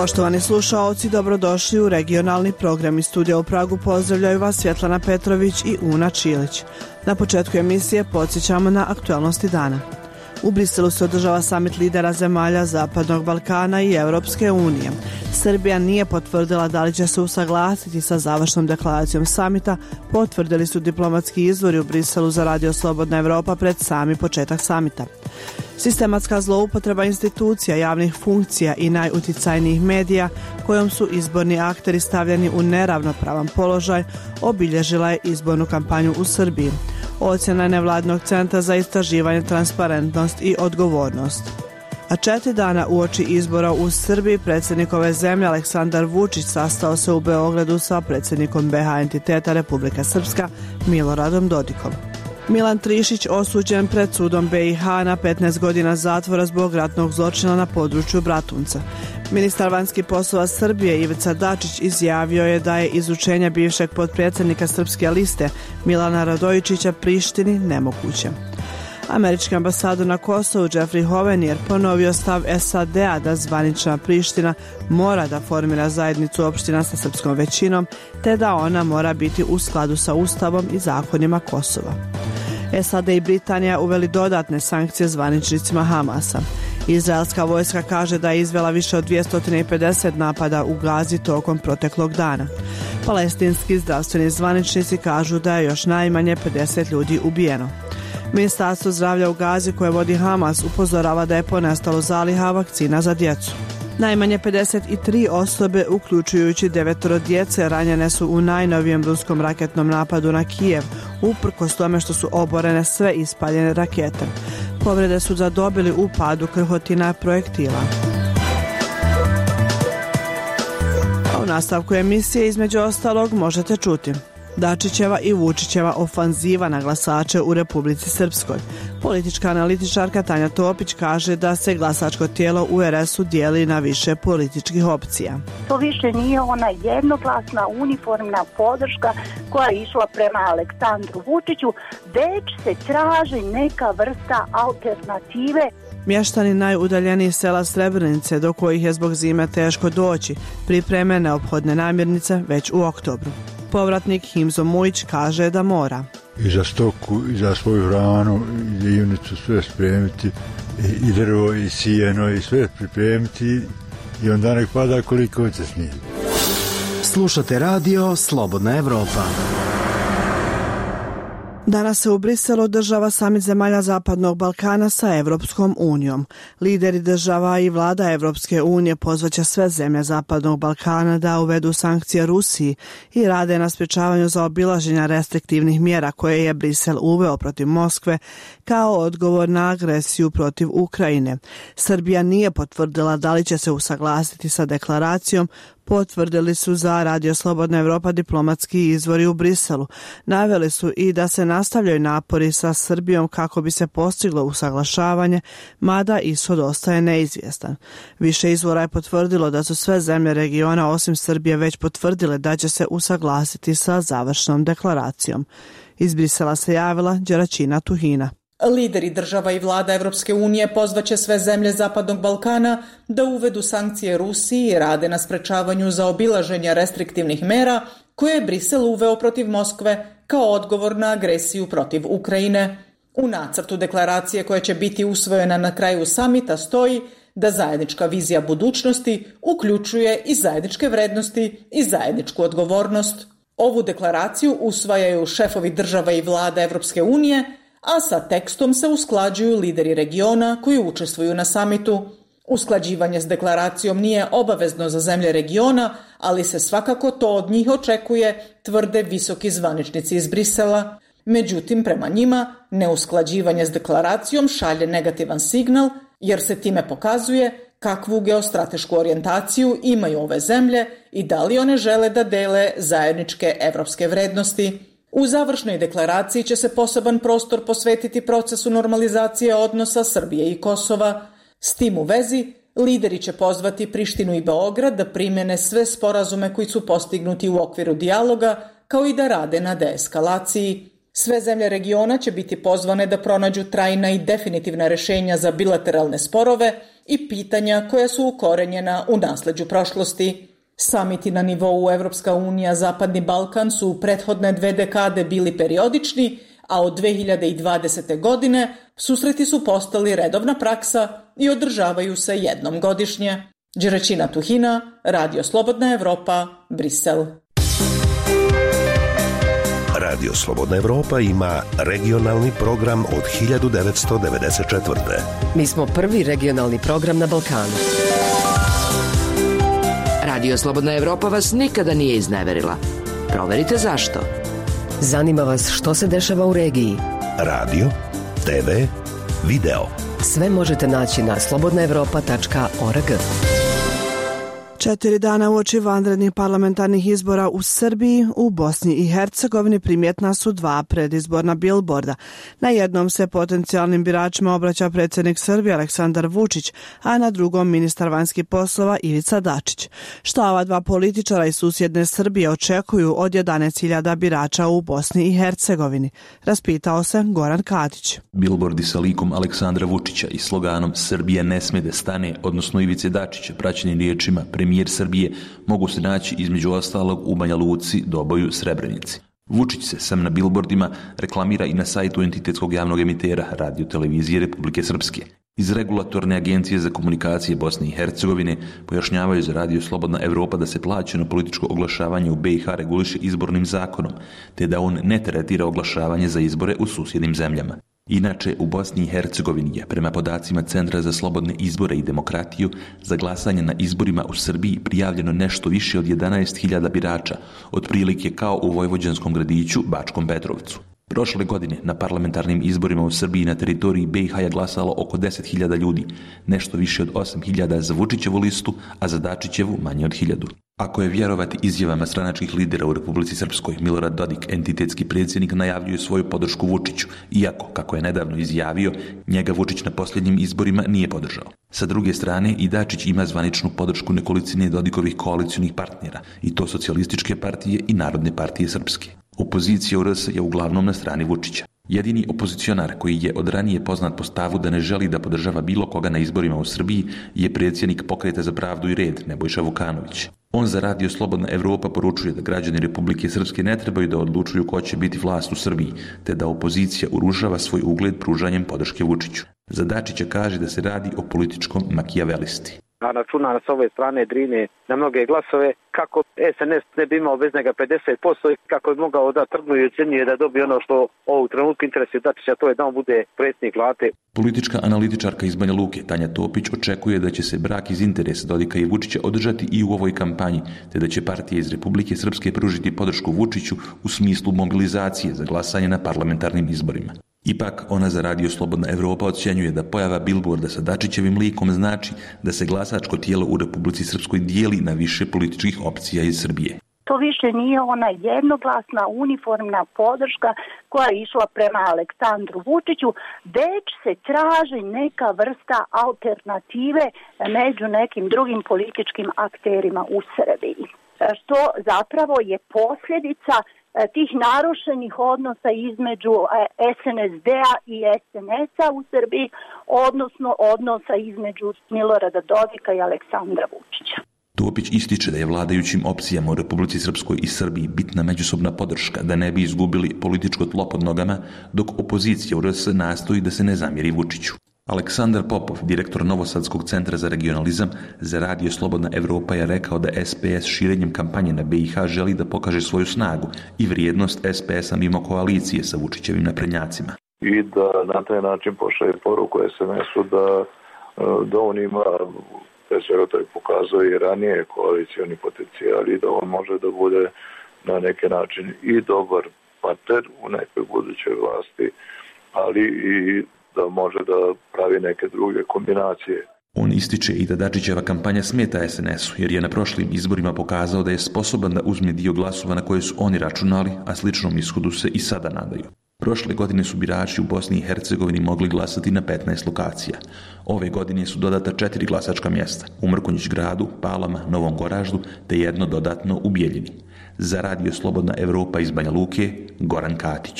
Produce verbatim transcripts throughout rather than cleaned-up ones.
Poštovani slušaoci, dobrodošli u regionalni program. Iz studija u Pragu pozdravljaju vas Svjetlana Petrović i Una Čilić. Na početku emisije podsjećamo na aktualnosti dana. U Briselu se održava samit lidera zemalja Zapadnog Balkana i Europske unije. Srbija nije potvrdila da li će se usaglasiti sa završnom deklaracijom samita, potvrdili su diplomatski izvori u Briselu za Radio Slobodna Evropa pred sami početak samita. Sistematska zloupotreba institucija, javnih funkcija i najuticajnijih medija, kojom su izborni akteri stavljeni u neravnopravan položaj, obilježila je izbornu kampanju u Srbiji. Ocjena nevladnog centra za istraživanje, transparentnost i odgovornost. A četiri dana uoči izbora u Srbiji predsjednik ove zemlje Aleksandar Vučić sastao se u Beogradu sa predsjednikom be ha entiteta Republika Srpska Miloradom Dodikom. Milan Trišić osuđen pred sudom be i ha na petnaest godina zatvora zbog ratnog zločina na području Bratunca. Ministar vanjskih poslova Srbije Ivica Dačić izjavio je da je izučenje bivšeg potpredsjednika Srpske liste Milana Radojičića Prištini nemoguće. Američki ambasador na Kosovu Jeffrey Hovenier ponovio stav es a de a da zvanična Priština mora da formira zajednicu opština sa srpskom većinom, te da ona mora biti u skladu sa Ustavom i zakonima Kosova. es a de i Britanija uveli dodatne sankcije zvaničnicima Hamasa. Izraelska vojska kaže da je izvela više od dvjesto pedeset napada u Gazi tokom proteklog dana. Palestinski zdravstveni zvaničnici kažu da je još najmanje pedeset ljudi ubijeno. Ministarstvo zdravlja u Gazi koje vodi Hamas upozorava da je ponestalo zaliha vakcina za djecu. Najmanje pedeset tri osobe, uključujući devetoro djece, ranjene su u najnovijem ruskom raketnom napadu na Kijev, uprkos tome što su oborene sve ispaljene rakete. Povrede su zadobili u padu krhotina projektila. A u nastavku emisije između ostalog možete čuti: Dačićeva i Vučićeva ofanziva na glasače u Republici Srpskoj. Politička analitičarka Tanja Topić kaže da se glasačko tijelo u er esu dijeli na više političkih opcija. To više nije ona jednoglasna uniformna podrška koja je išla prema Aleksandru Vučiću, već se traži neka vrsta alternative. Mještani najudaljenijih sela Srebrenice, do kojih je zbog zime teško doći, pripreme neophodne namirnice već u oktobru. Povratnik Himzo Mujić kaže da mora. I za stoku, i za svoju hranu, i divnicu sve spremiti, i, i drvo, i sijeno, i sve pripremiti, i onda nek pada koliko će snijeti. Slušate radio Slobodna Evropa. Danas se u Briselu održava samit zemalja Zapadnog Balkana sa Evropskom unijom. Lideri država i vlada Evropske unije pozvaće sve zemlje Zapadnog Balkana da uvedu sankcije Rusiji i rade na sprječavanju zaobilaženja restriktivnih mjera koje je Brisel uveo protiv Moskve kao odgovor na agresiju protiv Ukrajine. Srbija nije potvrdila da li će se usaglasiti sa deklaracijom, potvrdili su za Radio Slobodna Evropa diplomatski izvori u Briselu. Naveli su i da se nastavljaju napori sa Srbijom kako bi se postiglo usaglašavanje, mada ishod ostaje neizvjestan. Više izvora je potvrdilo da su sve zemlje regiona osim Srbije već potvrdile da će se usaglasiti sa završnom deklaracijom. Iz Brisela se javila Đeračina Tuhina. Lideri država i vlada Evropske unije pozvaće sve zemlje Zapadnog Balkana da uvedu sankcije Rusiji i rade na sprečavanju zaobilaženja restriktivnih mera koje je Brisel uveo protiv Moskve kao odgovor na agresiju protiv Ukrajine. U nacrtu deklaracije koja će biti usvojena na kraju samita stoji da zajednička vizija budućnosti uključuje i zajedničke vrednosti i zajedničku odgovornost. Ovu deklaraciju usvajaju šefovi država i vlada Evropske unije, a sa tekstom se usklađuju lideri regiona koji učestvuju na samitu. Usklađivanje s deklaracijom nije obavezno za zemlje regiona, ali se svakako to od njih očekuje, tvrde visoki zvaničnici iz Brisela. Međutim, prema njima, neusklađivanje s deklaracijom šalje negativan signal, jer se time pokazuje kakvu geostratešku orijentaciju imaju ove zemlje i da li one žele da dele zajedničke evropske vrednosti. U završnoj deklaraciji će se poseban prostor posvetiti procesu normalizacije odnosa Srbije i Kosova. S tim u vezi, lideri će pozvati Prištinu i Beograd da primjene sve sporazume koji su postignuti u okviru dijaloga, kao i da rade na deeskalaciji. Sve zemlje regiona će biti pozvane da pronađu trajna i definitivna rješenja za bilateralne sporove i pitanja koja su ukorenjena u nasleđu prošlosti. Samiti na nivou Evropska unija Zapadni Balkan su u prethodne dve dekade bili periodični, a od dve hiljade dvadesete. godine susreti su postali redovna praksa i održavaju se jednom godišnje. Đeračina Tuhina, Radio Slobodna Evropa, Brisel. Radio Slobodna Evropa ima regionalni program od hiljadu devetsto devedeset četvrte. Mi smo prvi regionalni program na Balkanu. Radio Slobodna Evropa vas nikada nije izneverila. Proverite zašto. Zanima vas što se dešava u regiji. Radio, te ve, video. Sve možete naći na slobodna evropa tačka org. Četiri dana uoči vanrednih parlamentarnih izbora u Srbiji, u Bosni i Hercegovini primjetna su dva predizborna bilborda. Na jednom se potencijalnim biračima obraća predsjednik Srbije Aleksandar Vučić, a na drugom ministar vanjskih poslova Ivica Dačić. Šta ova dva političara iz susjedne Srbije očekuju od jedanaest hiljada birača u Bosni i Hercegovini? Raspitao se Goran Katić. Bilbordi sa likom Aleksandra Vučića i sloganom Srbija ne smije da stane, odnosno Ivice Dačića, praćenim riječima premijer Srbije, mogu se naći između ostalog u Banja Luci, Doboju, Srebrenici. Vučić se sam na bilbordima reklamira i na sajtu entitetskog javnog emitera Radio Televizije Republike Srpske. Iz Regulatorne agencije za komunikacije Bosne i Hercegovine pojašnjavaju za Radio Slobodna Evropa da se plaćeno političko oglašavanje u be i ha reguliše izbornim zakonom, te da on ne tretira oglašavanje za izbore u susjednim zemljama. Inače, u Bosni i Hercegovini je, prema podacima Centra za slobodne izbore i demokratiju, za glasanje na izborima u Srbiji prijavljeno nešto više od jedanaest hiljada birača, otprilike kao u vojvođanskom gradiću Bačkom Petrovcu. Prošle godine na parlamentarnim izborima u Srbiji na teritoriji be i ha je glasalo oko deset hiljada ljudi, nešto više od osam hiljada za Vučićevu listu, a za Dačićevu manje od hiljadu. Ako je vjerovati izjavama stranačkih lidera u Republici Srpskoj, Milorad Dodik, entitetski predsjednik, najavljuje svoju podršku Vučiću, iako, kako je nedavno izjavio, njega Vučić na posljednjim izborima nije podržao. Sa druge strane, i Dačić ima zvaničnu podršku nekolicine Dodikovih koalicionih partnera, i to Socijalističke partije i Narodne partije Srpske. Opozicija u er es je uglavnom na strani Vučića. Jedini opozicionar koji je od ranije poznat po stavu da ne želi da podržava bilo koga na izborima u Srbiji je predsjednik Pokreta za pravdu i red, Nebojša Vukanović. On za Radio Slobodna Evropa poručuje da građani Republike Srpske ne trebaju da odlučuju ko će biti vlast u Srbiji, te da opozicija urušava svoj ugled pružanjem podrške Vučiću. Za Dačića kaže da se radi o političkom makijavelisti. A računa s ove strane Drine na mnoge glasove, kako es en es ne bi imao bez njega pedeset posto i kako je mogao da trgnu i ocjenjuje da dobije ono što ovog trenutku interesuje Dačića, to je da on bude predsjednik vlade. Politička analitičarka iz Banja Luke, Tanja Topić, očekuje da će se brak iz interesa Dodika i Vučića održati i u ovoj kampanji, te da će partije iz Republike Srpske pružiti podršku Vučiću u smislu mobilizacije za glasanje na parlamentarnim izborima. Ipak, ona za Radio Slobodna Evropa ocjenjuje da pojava bilborda sa Dačićevim likom znači da se glasačko tijelo u Republici Srpskoj dijeli na više političkih opcija iz Srbije. To više nije ona jednoglasna uniformna podrška koja je išla prema Aleksandru Vučiću, već se traži neka vrsta alternative među nekim drugim političkim akterima u Srbiji. Što zapravo je posljedica tih narušenih odnosa između es en es de-a i es en es-a u Srbiji, odnosno odnosa između Milorada Dodika i Aleksandra Vučića. Topić ističe da je vladajućim opcijama u Republici Srpskoj i Srbiji bitna međusobna podrška da ne bi izgubili političko tlo pod nogama, dok opozicija u er es nastoji da se ne zamjeri Vučiću. Aleksandar Popov, direktor Novosadskog centra za regionalizam, za Radio Slobodna Evropa je rekao da es pe es širenjem kampanje na be i ha želi da pokaže svoju snagu i vrijednost es pe es-a mimo koalicije sa Vučićevim naprednjacima. I da na taj način pošalje poruku es en es-u da, da on ima, pre svega to je pokazao i ranije, koalicijoni potencijal i da on može da bude na neki način i dobar partner u nekoj budućoj vlasti, ali i da može da pravi neke druge kombinacije. On ističe i da Dačićeva kampanja smeta es en es-u, jer je na prošlim izborima pokazao da je sposoban da uzme dio glasova na koje su oni računali, a sličnom ishodu se i sada nadaju. Prošle godine su birači u Bosni i Hercegovini mogli glasati na petnaest lokacija. Ove godine su dodata četiri glasačka mjesta, u Mrkonjić gradu, Palama, Novom Goraždu, te jedno dodatno u Bijeljini. Za Radio Slobodna Evropa iz Banja Luke, Goran Katić.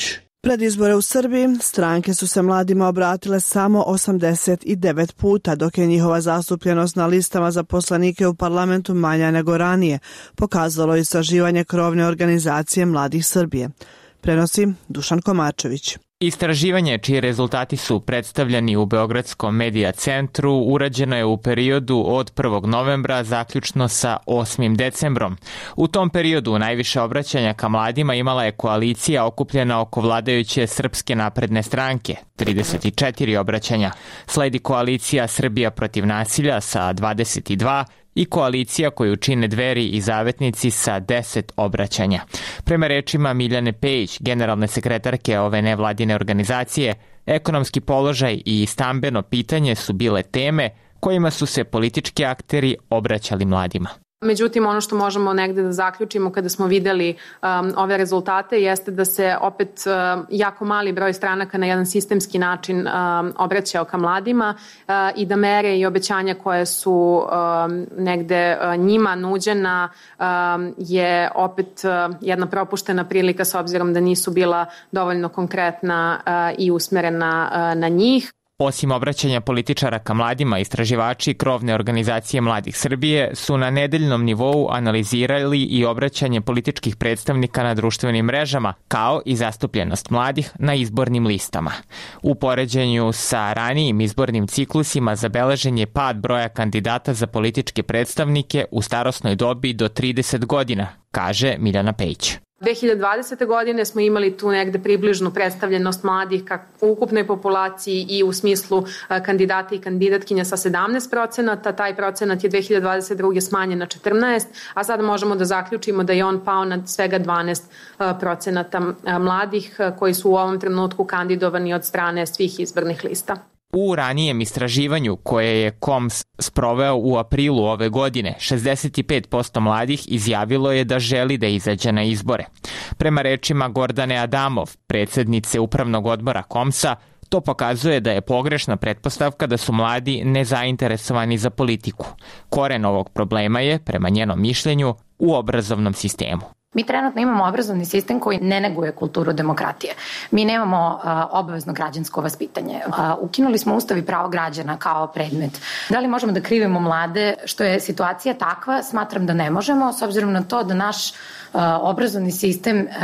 Pred izbore u Srbiji stranke su se mladima obratile samo osamdeset devet puta, dok je njihova zastupljenost na listama za poslanike u parlamentu manja nego ranije, pokazalo istraživanje krovne organizacije Mladih Srbije. Prenosi Dušan Komarčević. Istraživanje, čiji rezultati su predstavljeni u Beogradskom medija centru, urađeno je u periodu od prvog novembra zaključno sa osmim decembrom. U tom periodu najviše obraćanja ka mladima imala je koalicija okupljena oko vladajuće Srpske napredne stranke, trideset četiri obraćanja. Sledi koalicija Srbija protiv nasilja sa dvadeset dva i koalicija koju čine Dveri i Zavetnici sa deset obraćanja. Prema rečima Miljane Pejić, generalne sekretarke ove nevladine organizacije, ekonomski položaj i stambeno pitanje su bile teme kojima su se politički akteri obraćali mladima. Međutim, ono što možemo negde da zaključimo kada smo videli um, ove rezultate jeste da se opet um, jako mali broj stranaka na jedan sistemski način um, obraćao ka mladima uh, i da mere i obećanja koje su um, negde uh, njima nuđena um, je opet uh, jedna propuštena prilika s obzirom da nisu bila dovoljno konkretna uh, i usmerena uh, na njih. Osim obraćanja političara ka mladima, istraživači krovne organizacije Mladih Srbije su na nedeljnom nivou analizirali i obraćanje političkih predstavnika na društvenim mrežama, kao i zastupljenost mladih na izbornim listama. U poređenju sa ranijim izbornim ciklusima zabeležen je pad broja kandidata za političke predstavnike u starosnoj dobi do trideset godina, kaže Miljana Pejić. dve hiljade dvadesete. godine smo imali tu negde približnu predstavljenost mladih u ukupnoj populaciji i u smislu kandidata i kandidatkinja sa sedamnaest procenata. Taj procenat je dve hiljade dvadeset druge. smanjen na četrnaest, a sada možemo da zaključimo da je on pao na svega dvanaest procenata mladih koji su u ovom trenutku kandidovani od strane svih izbornih lista. U ranijem istraživanju koje je K O M S sproveo u aprilu ove godine, šezdeset pet posto mladih izjavilo je da želi da izađe na izbore. Prema rečima Gordane Adamov, predsednice upravnog odbora K O M S-a, to pokazuje da je pogrešna pretpostavka da su mladi nezainteresovani za politiku. Koren ovog problema je, prema njenom mišljenju, u obrazovnom sistemu. Mi trenutno imamo obrazovni sistem koji ne neguje kulturu demokratije. Mi nemamo uh, obavezno građansko vaspitanje. Uh, ukinuli smo Ustav i pravo građana kao predmet. Da li možemo da krivimo mlade? Što je situacija takva, smatram da ne možemo, s obzirom na to da naš uh, obrazovni sistem uh,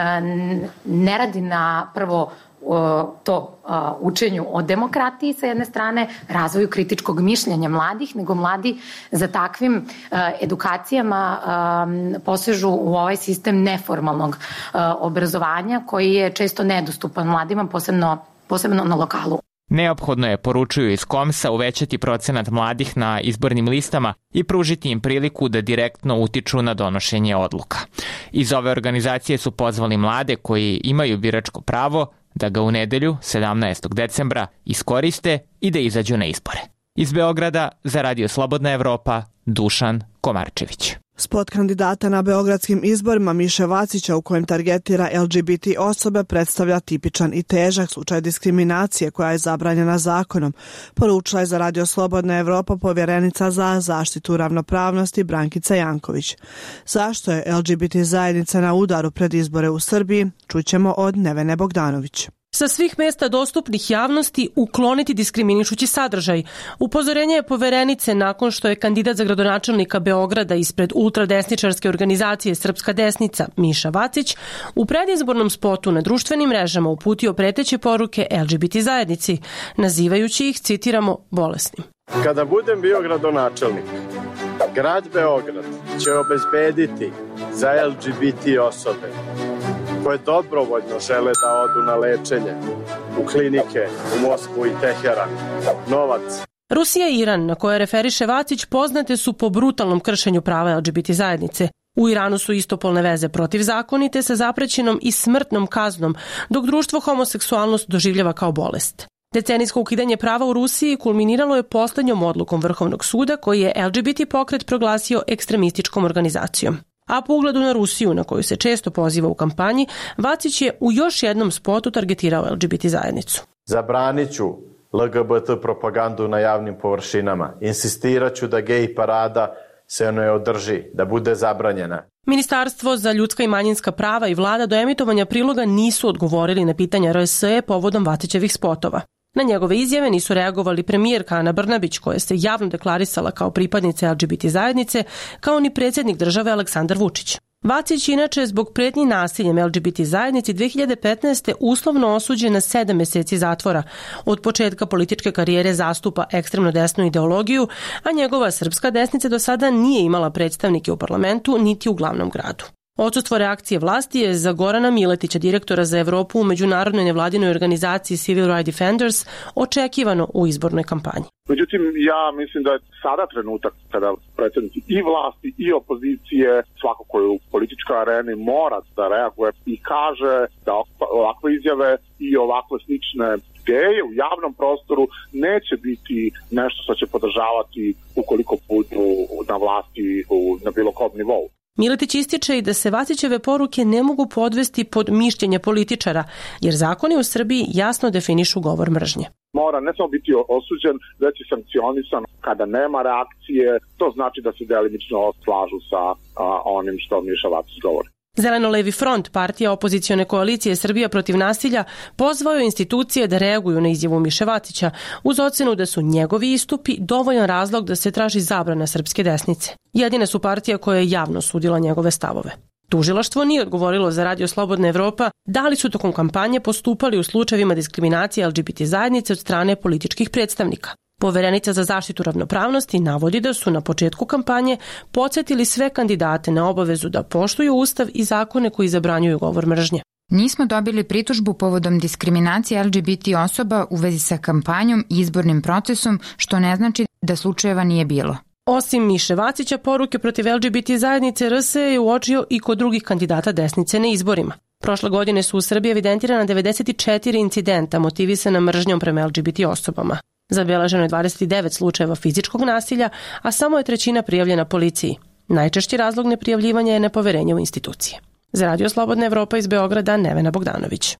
ne radi na prvo to učenju o demokratiji sa jedne strane, razvoju kritičkog mišljenja mladih, nego mladi za takvim edukacijama posežu u ovaj sistem neformalnog obrazovanja koji je često nedostupan mladima, posebno, posebno na lokalu. Neophodno je, poručuju iz K O M S-a, uvećati procenat mladih na izbornim listama i pružiti im priliku da direktno utiču na donošenje odluka. Iz ove organizacije su pozvali mlade koji imaju biračko pravo da ga u nedelju, sedamnaestog decembra, iskoriste i da izađu na izbore. Iz Beograda za Radio Slobodna Evropa, Dušan Komarčević. Spot kandidata na beogradskim izborima Miše Vacića u kojem targetira L G B T osobe predstavlja tipičan i težak slučaj diskriminacije koja je zabranjena zakonom, poručila je za Radio Slobodna Evropa povjerenica za zaštitu ravnopravnosti Brankica Janković. Zašto je L G B T zajednica na udaru pred izbore u Srbiji, čućemo od Nevene Bogdanović. Sa svih mesta dostupnih javnosti ukloniti diskriminišući sadržaj. Upozorenje je poverenice nakon što je kandidat za gradonačelnika Beograda ispred ultradesničarske organizacije Srpska desnica Miša Vacić u predizbornom spotu na društvenim mrežama uputio preteće poruke L G B T zajednici, nazivajući ih, citiramo, bolesnim. Kada budem bio gradonačelnik, grad Beograd će obezbediti za L G B T osobe koje dobrovoljno žele da odu na lečenje u klinike u Moskvu i Teheran novac. Rusija i Iran, na koje referiše Vacić, poznate su po brutalnom kršenju prava L G B T zajednice. U Iranu su istopolne veze protivzakonite sa zaprećenom i smrtnom kaznom, dok društvo homoseksualnost doživljava kao bolest. Decenijsko ukidanje prava u Rusiji kulminiralo je poslednjom odlukom Vrhovnog suda koji je L G B T pokret proglasio ekstremističkom organizacijom. A po ugledu na Rusiju, na koju se često poziva u kampanji, Vacić je u još jednom spotu targetirao L G B T zajednicu. Zabranit ću L G B T propagandu na javnim površinama. Insistirat ću da gej parada se ne održi, da bude zabranjena. Ministarstvo za ljudska i manjinska prava i vlada do emitovanja priloga nisu odgovorili na pitanja R S E povodom Vacićevih spotova. Na njegove izjave nisu reagovali premijerka Ana Brnabić, koja se javno deklarisala kao pripadnica L G B T zajednice, kao ni predsjednik države Aleksandar Vučić. Vacić inače zbog pretnji nasiljem L G B T zajednici dve hiljade petnaeste. uslovno osuđen na sedam meseci zatvora. Od početka političke karijere zastupa ekstremno desnu ideologiju, a njegova srpska desnica do sada nije imala predstavnike u parlamentu niti u glavnom gradu. Odsustvo reakcije vlasti je za Gorana Miletića, direktora za Evropu u međunarodnoj nevladinoj organizaciji Civil Rights Defenders, očekivano u izbornoj kampanji. Međutim, ja mislim da je sada trenutak kada predstavnici i vlasti i opozicije, svako koji u političkoj areni mora da reaguje i kaže da ovakve izjave i ovakve slične ideje u javnom prostoru neće biti nešto što će podržavati ukoliko budu na vlasti na bilo kom nivou. Miletić ističe i da se Vacićeve poruke ne mogu podvesti pod mišljenje političara, jer zakoni u Srbiji jasno definišu govor mržnje. Mora ne samo biti osuđen, već i sankcionisan kada nema reakcije, to znači da se delimično slažu sa a, onim što Miša Vacić govori. Zeleno-levi front, partija opozicione koalicije Srbija protiv nasilja, pozvao je institucije da reaguju na izjavu Miše Vacića, uz ocenu da su njegovi istupi dovoljan razlog da se traži zabrana srpske desnice. Jedine su partija koja je javno sudila njegove stavove. Tužilaštvo nije odgovorilo za Radio Slobodna Evropa da li su tokom kampanje postupali u slučajevima diskriminacije L G B T zajednice od strane političkih predstavnika. Poverenica za zaštitu ravnopravnosti navodi da su na početku kampanje podsjetili sve kandidate na obavezu da poštuju Ustav i zakone koji zabranjuju govor mržnje. Nismo dobili pritužbu povodom diskriminacije L G B T osoba u vezi sa kampanjom i izbornim procesom, što ne znači da slučajeva nije bilo. Osim Miše Vacića, poruke protiv L G B T zajednice R S E je uočio i kod drugih kandidata desnice na izborima. Prošle godine su u Srbiji evidentirana devedeset četiri incidenta motivisana mržnjom prema L G B T osobama. Zabeleženo je dvadeset devet slučajeva fizičkog nasilja, a samo je trećina prijavljena policiji. Najčešći razlog neprijavljivanja je nepoverenje u institucije. Za Radio Slobodna Evropa iz Beograda, Nevena Bogdanović.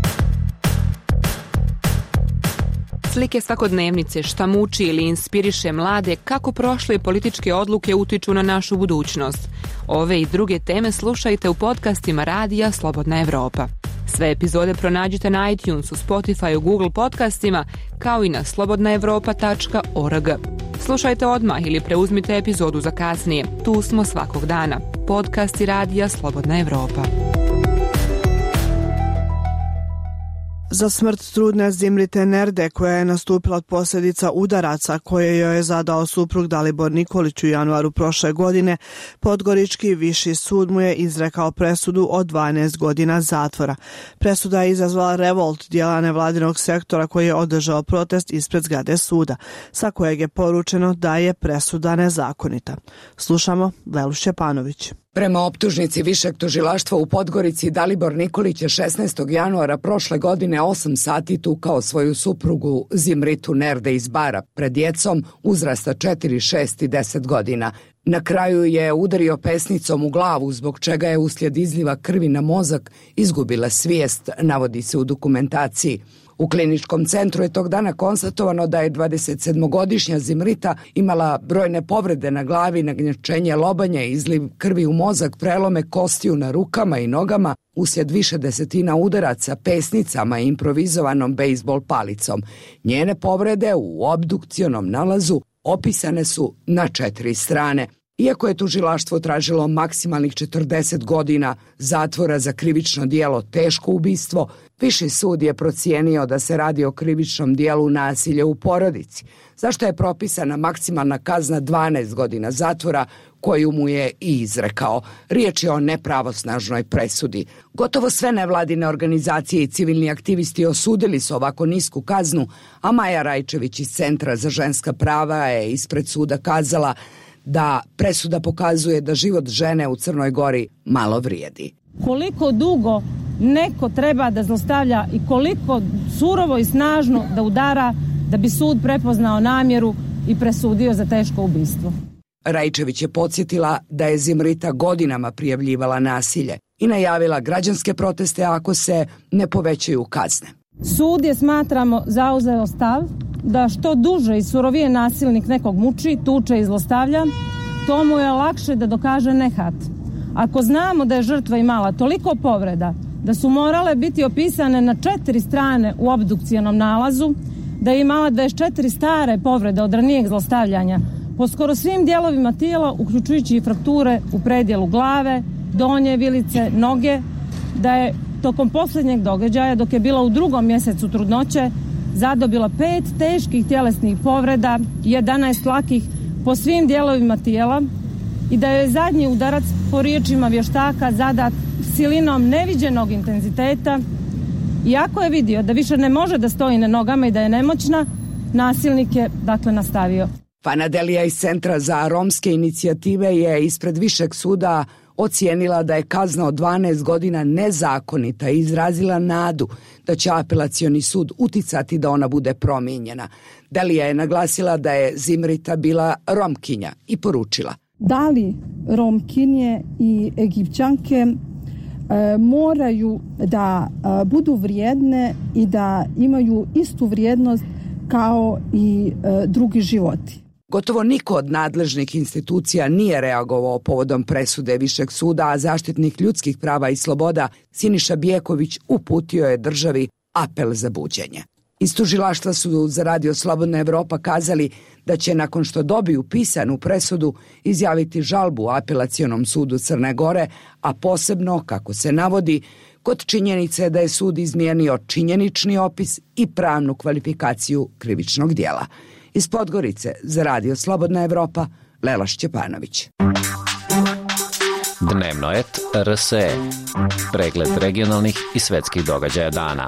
Slike svakodnevnice, šta muči ili inspiriše mlade, kako prošle političke odluke utiču na našu budućnost. Ove i druge teme slušajte u podcastima Radija Slobodna Evropa. Sve epizode pronađite na iTunesu, Spotify, Google podcastima, kao i na slobodna evropa tačka org. Slušajte odmah ili preuzmite epizodu za kasnije. Tu smo svakog dana. Podcasti Radija Slobodna Evropa. Za smrt trudne Zimrite Nerde, koja je nastupila od posljedica udaraca koje joj je zadao suprug Dalibor Nikolić u januaru prošle godine, Podgorički viši sud mu je izrekao presudu od dvanaest godina zatvora. Presuda je izazvala revolt dijela nevladinog sektora koji je održao protest ispred zgrade suda, sa kojeg je poručeno da je presuda nezakonita. Slušamo Velu Šćepanović. Prema optužnici Višeg tužilaštva u Podgorici, Dalibor Nikolić je šesnaestog januara prošle godine osam sati tukao svoju suprugu Zimritu Nerde iz Bara pred djecom uzrasta četiri, šest i deset godina. Na kraju je udario pesnicom u glavu, zbog čega je uslijed izliva krvi na mozak izgubila svijest, navodi se u dokumentaciji. U kliničkom centru je tog dana konstatovano da je dvadesetsedmogodišnja Zimrita imala brojne povrede na glavi, nagnjačenje lobanja, izliv krvi u mozak, prelome kostiju na rukama i nogama uslijed više desetina udaraca pesnicama i improvizovanom bejsbol palicom. Njene povrede u obdukcionom nalazu opisane su na četiri strane. Iako je tužilaštvo tražilo maksimalnih četrdeset godina zatvora za krivično djelo teško ubistvo, Viši sud je procijenio da se radi o krivičnom dijelu nasilja u porodici, zašto je propisana maksimalna kazna dvanaest godina zatvora, koju mu je i izrekao. Riječ je o nepravosnažnoj presudi. Gotovo sve nevladine organizacije i civilni aktivisti osudili su ovako nisku kaznu, a Maja Rajčević iz Centra za ženska prava je ispred suda kazala da presuda pokazuje da život žene u Crnoj Gori malo vrijedi. Koliko dugo neko treba da zlostavlja i koliko surovo i snažno da udara da bi sud prepoznao namjeru i presudio za teško ubistvo. Rajčević je podsjetila da je Zimrita godinama prijavljivala nasilje i najavila građanske proteste ako se ne povećaju kazne. Sud je, smatramo, zauzeo stav da što duže i surovije nasilnik nekog muči, tuče i zlostavlja, to mu je lakše da dokaže nehat. Ako znamo da je žrtva imala toliko povreda, da su morale biti opisane na četiri strane u obdukcijenom nalazu, da je imala dvadeset četiri stare povrede od ranijeg zlostavljanja po skoro svim dijelovima tijela, uključujući i frakture u predjelu glave, donje vilice, noge, da je tokom posljednjeg događaja, dok je bila u drugom mjesecu trudnoće, zadobila pet teških tjelesnih povreda i jedanaest lakih po svim dijelovima tijela i da je zadnji udarac, po riječima vještaka, zadat silinom neviđenog intenziteta. Iako je vidio da više ne može da stoji na nogama i da je nemoćna, nasilnik je dakle nastavio. Panadelija iz Centra za romske inicijative je ispred Višeg suda ocijenila da je kazna od dvanaest godina nezakonita i izrazila nadu da će apelacioni sud uticati da ona bude promijenjena. Delija je naglasila da je Zimrita bila Romkinja i poručila: Da li Romkinje i Egipćanke e, moraju da e, budu vrijedne i da imaju istu vrijednost kao i e, drugi životi? Gotovo niko od nadležnih institucija nije reagovao povodom presude Višeg suda, a zaštitnik ljudskih prava i sloboda Siniša Bijeković uputio je državi apel za buđenje. Iz tužilaštva su za Radio Slobodna Evropa kazali da će nakon što dobiju pisanu presudu izjaviti žalbu apelacionom sudu Crne Gore, a posebno, kako se navodi, kod činjenice da je sud izmijenio činjenični opis i pravnu kvalifikaciju krivičnog dijela. Iz Podgorice za Radio Slobodna Evropa, Lela Šćepanović. Dnevno et R S E. Pregled regionalnih i svetskih događaja dana.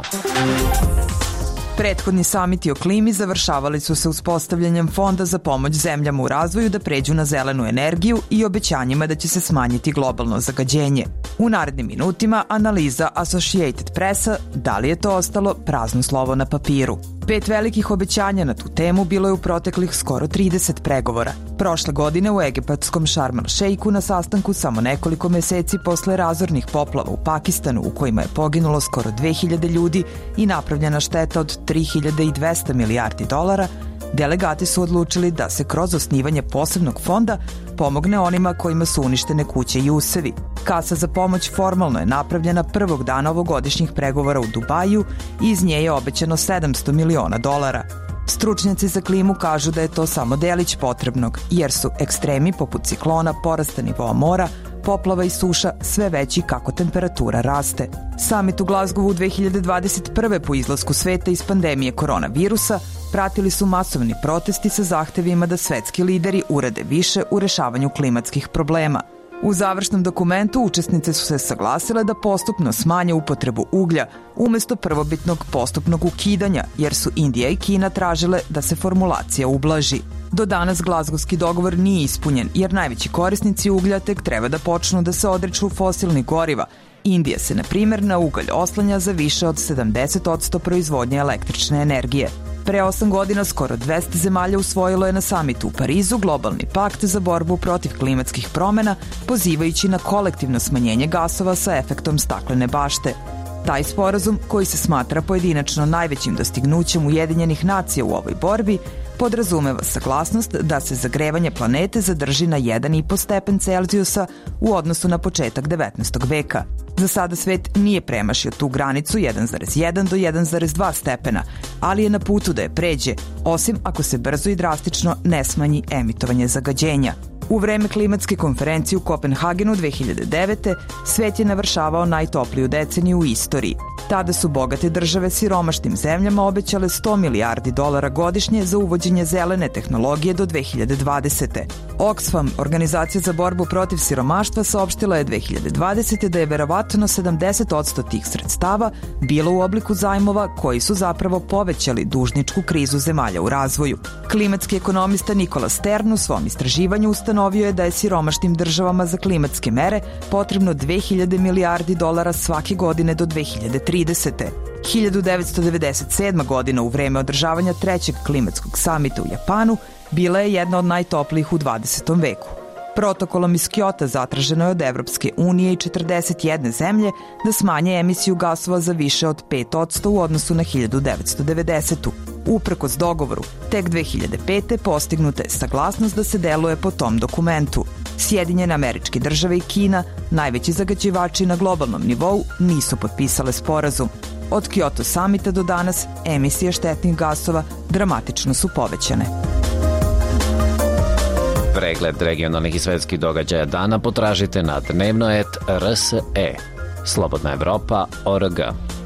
Prethodni samiti o klimi završavali su se uspostavljanjem Fonda za pomoć zemljama u razvoju da pređu na zelenu energiju i obećanjima da će se smanjiti globalno zagađenje. U narednim minutima analiza Associated Pressa da li je to ostalo prazno slovo na papiru. Pet velikih obećanja na tu temu bilo je u proteklih skoro trideset pregovora. Prošle godine u egipatskom Sharm el-Sheikhu na sastanku samo nekoliko meseci posle razornih poplava u Pakistanu u kojima je poginulo skoro dve hiljade ljudi i napravljena šteta od tri hiljade dvesta milijardi dolara, delegati su odlučili da se kroz osnivanje posebnog fonda pomogne onima kojima su uništene kuće i usevi. Kasa za pomoć formalno je napravljena prvog dana ovogodišnjih pregovora u Dubaju i iz nje je obećano sedamsto miliona dolara. Stručnjaci za klimu kažu da je to samo delić potrebnog, jer su ekstremi poput ciklona, porasta nivoa mora, poplava i suša sve veći kako temperatura raste. Samit u Glazgovu dve hiljade dvadeset prve po izlasku sveta iz pandemije koronavirusa pratili su masovni protesti sa zahtevima da svetski lideri urade više u rešavanju klimatskih problema. U završnom dokumentu učesnice su se saglasile da postupno smanje upotrebu uglja umesto prvobitnog postupnog ukidanja, jer su Indija i Kina tražile da se formulacija ublaži. Do danas glazgovski dogovor nije ispunjen, jer najveći korisnici uglja tek treba da počnu da se odriču fosilnih goriva. Indija se, na primjer, na ugalj oslanja za više od sedamdeset posto proizvodnje električne energije. Pre osam godina skoro dvesta zemalja usvojilo je na samitu u Parizu globalni pakt za borbu protiv klimatskih promena, pozivajući na kolektivno smanjenje gasova sa efektom staklene bašte. Taj sporazum, koji se smatra pojedinačno najvećim dostignućem Ujedinjenih nacija u ovoj borbi, podrazumeva saglasnost da se zagrevanje planete zadrži na jedan i po stepen Celzijusa u odnosu na početak devetnaestog veka. Za sada svet nije premašio tu granicu jedan zarez jedan do jedan zarez dva stepena, ali je na putu da je pređe, osim ako se brzo i drastično ne smanji emitovanje zagađenja. U vreme klimatske konferencije u Kopenhagenu dve hiljade devete svet je navršavao najtopliju deceniju u istoriji. Tada su bogate države siromašnim zemljama obećale sto milijardi dolara godišnje za uvođenje zelene tehnologije do dve hiljade dvadesete. Oxfam, organizacija za borbu protiv siromaštva, saopštila je dve hiljade dvadesete da je verovatno sedamdeset posto tih sredstava bilo u obliku zajmova koji su zapravo povećali dužničku krizu zemalja u razvoju. Klimatski ekonomista Nikola Stern u svom istraživanju ustanovio je da je siromašnim državama za klimatske mere potrebno dve hiljade milijardi dolara svake godine do dve hiljade tridesete. hiljadu devetsto devedeset sedma. godina u vreme održavanja trećeg klimatskog samita u Japanu bila je jedna od najtoplijih u dvadesetom veku. Protokolom iz Kjota zatraženo je od Evropske unije i četrdeset jedne zemlje da smanje emisiju gasova za više od pet posto u odnosu na hiljadu devetsto devedesetu. Uprkos dogovoru, tek dve hiljade pete postignuta je saglasnost da se deluje po tom dokumentu. Sjedinjene Američke Države i Kina, najveći zagađivači na globalnom nivou, nisu potpisale sporazum. Od Kyoto samita do danas emisije štetnih gasova dramatično su povećane. Pregled regionalnih i svetskih događaja dana potražite na dnevno et r s e. Slobodna Evropa точка org.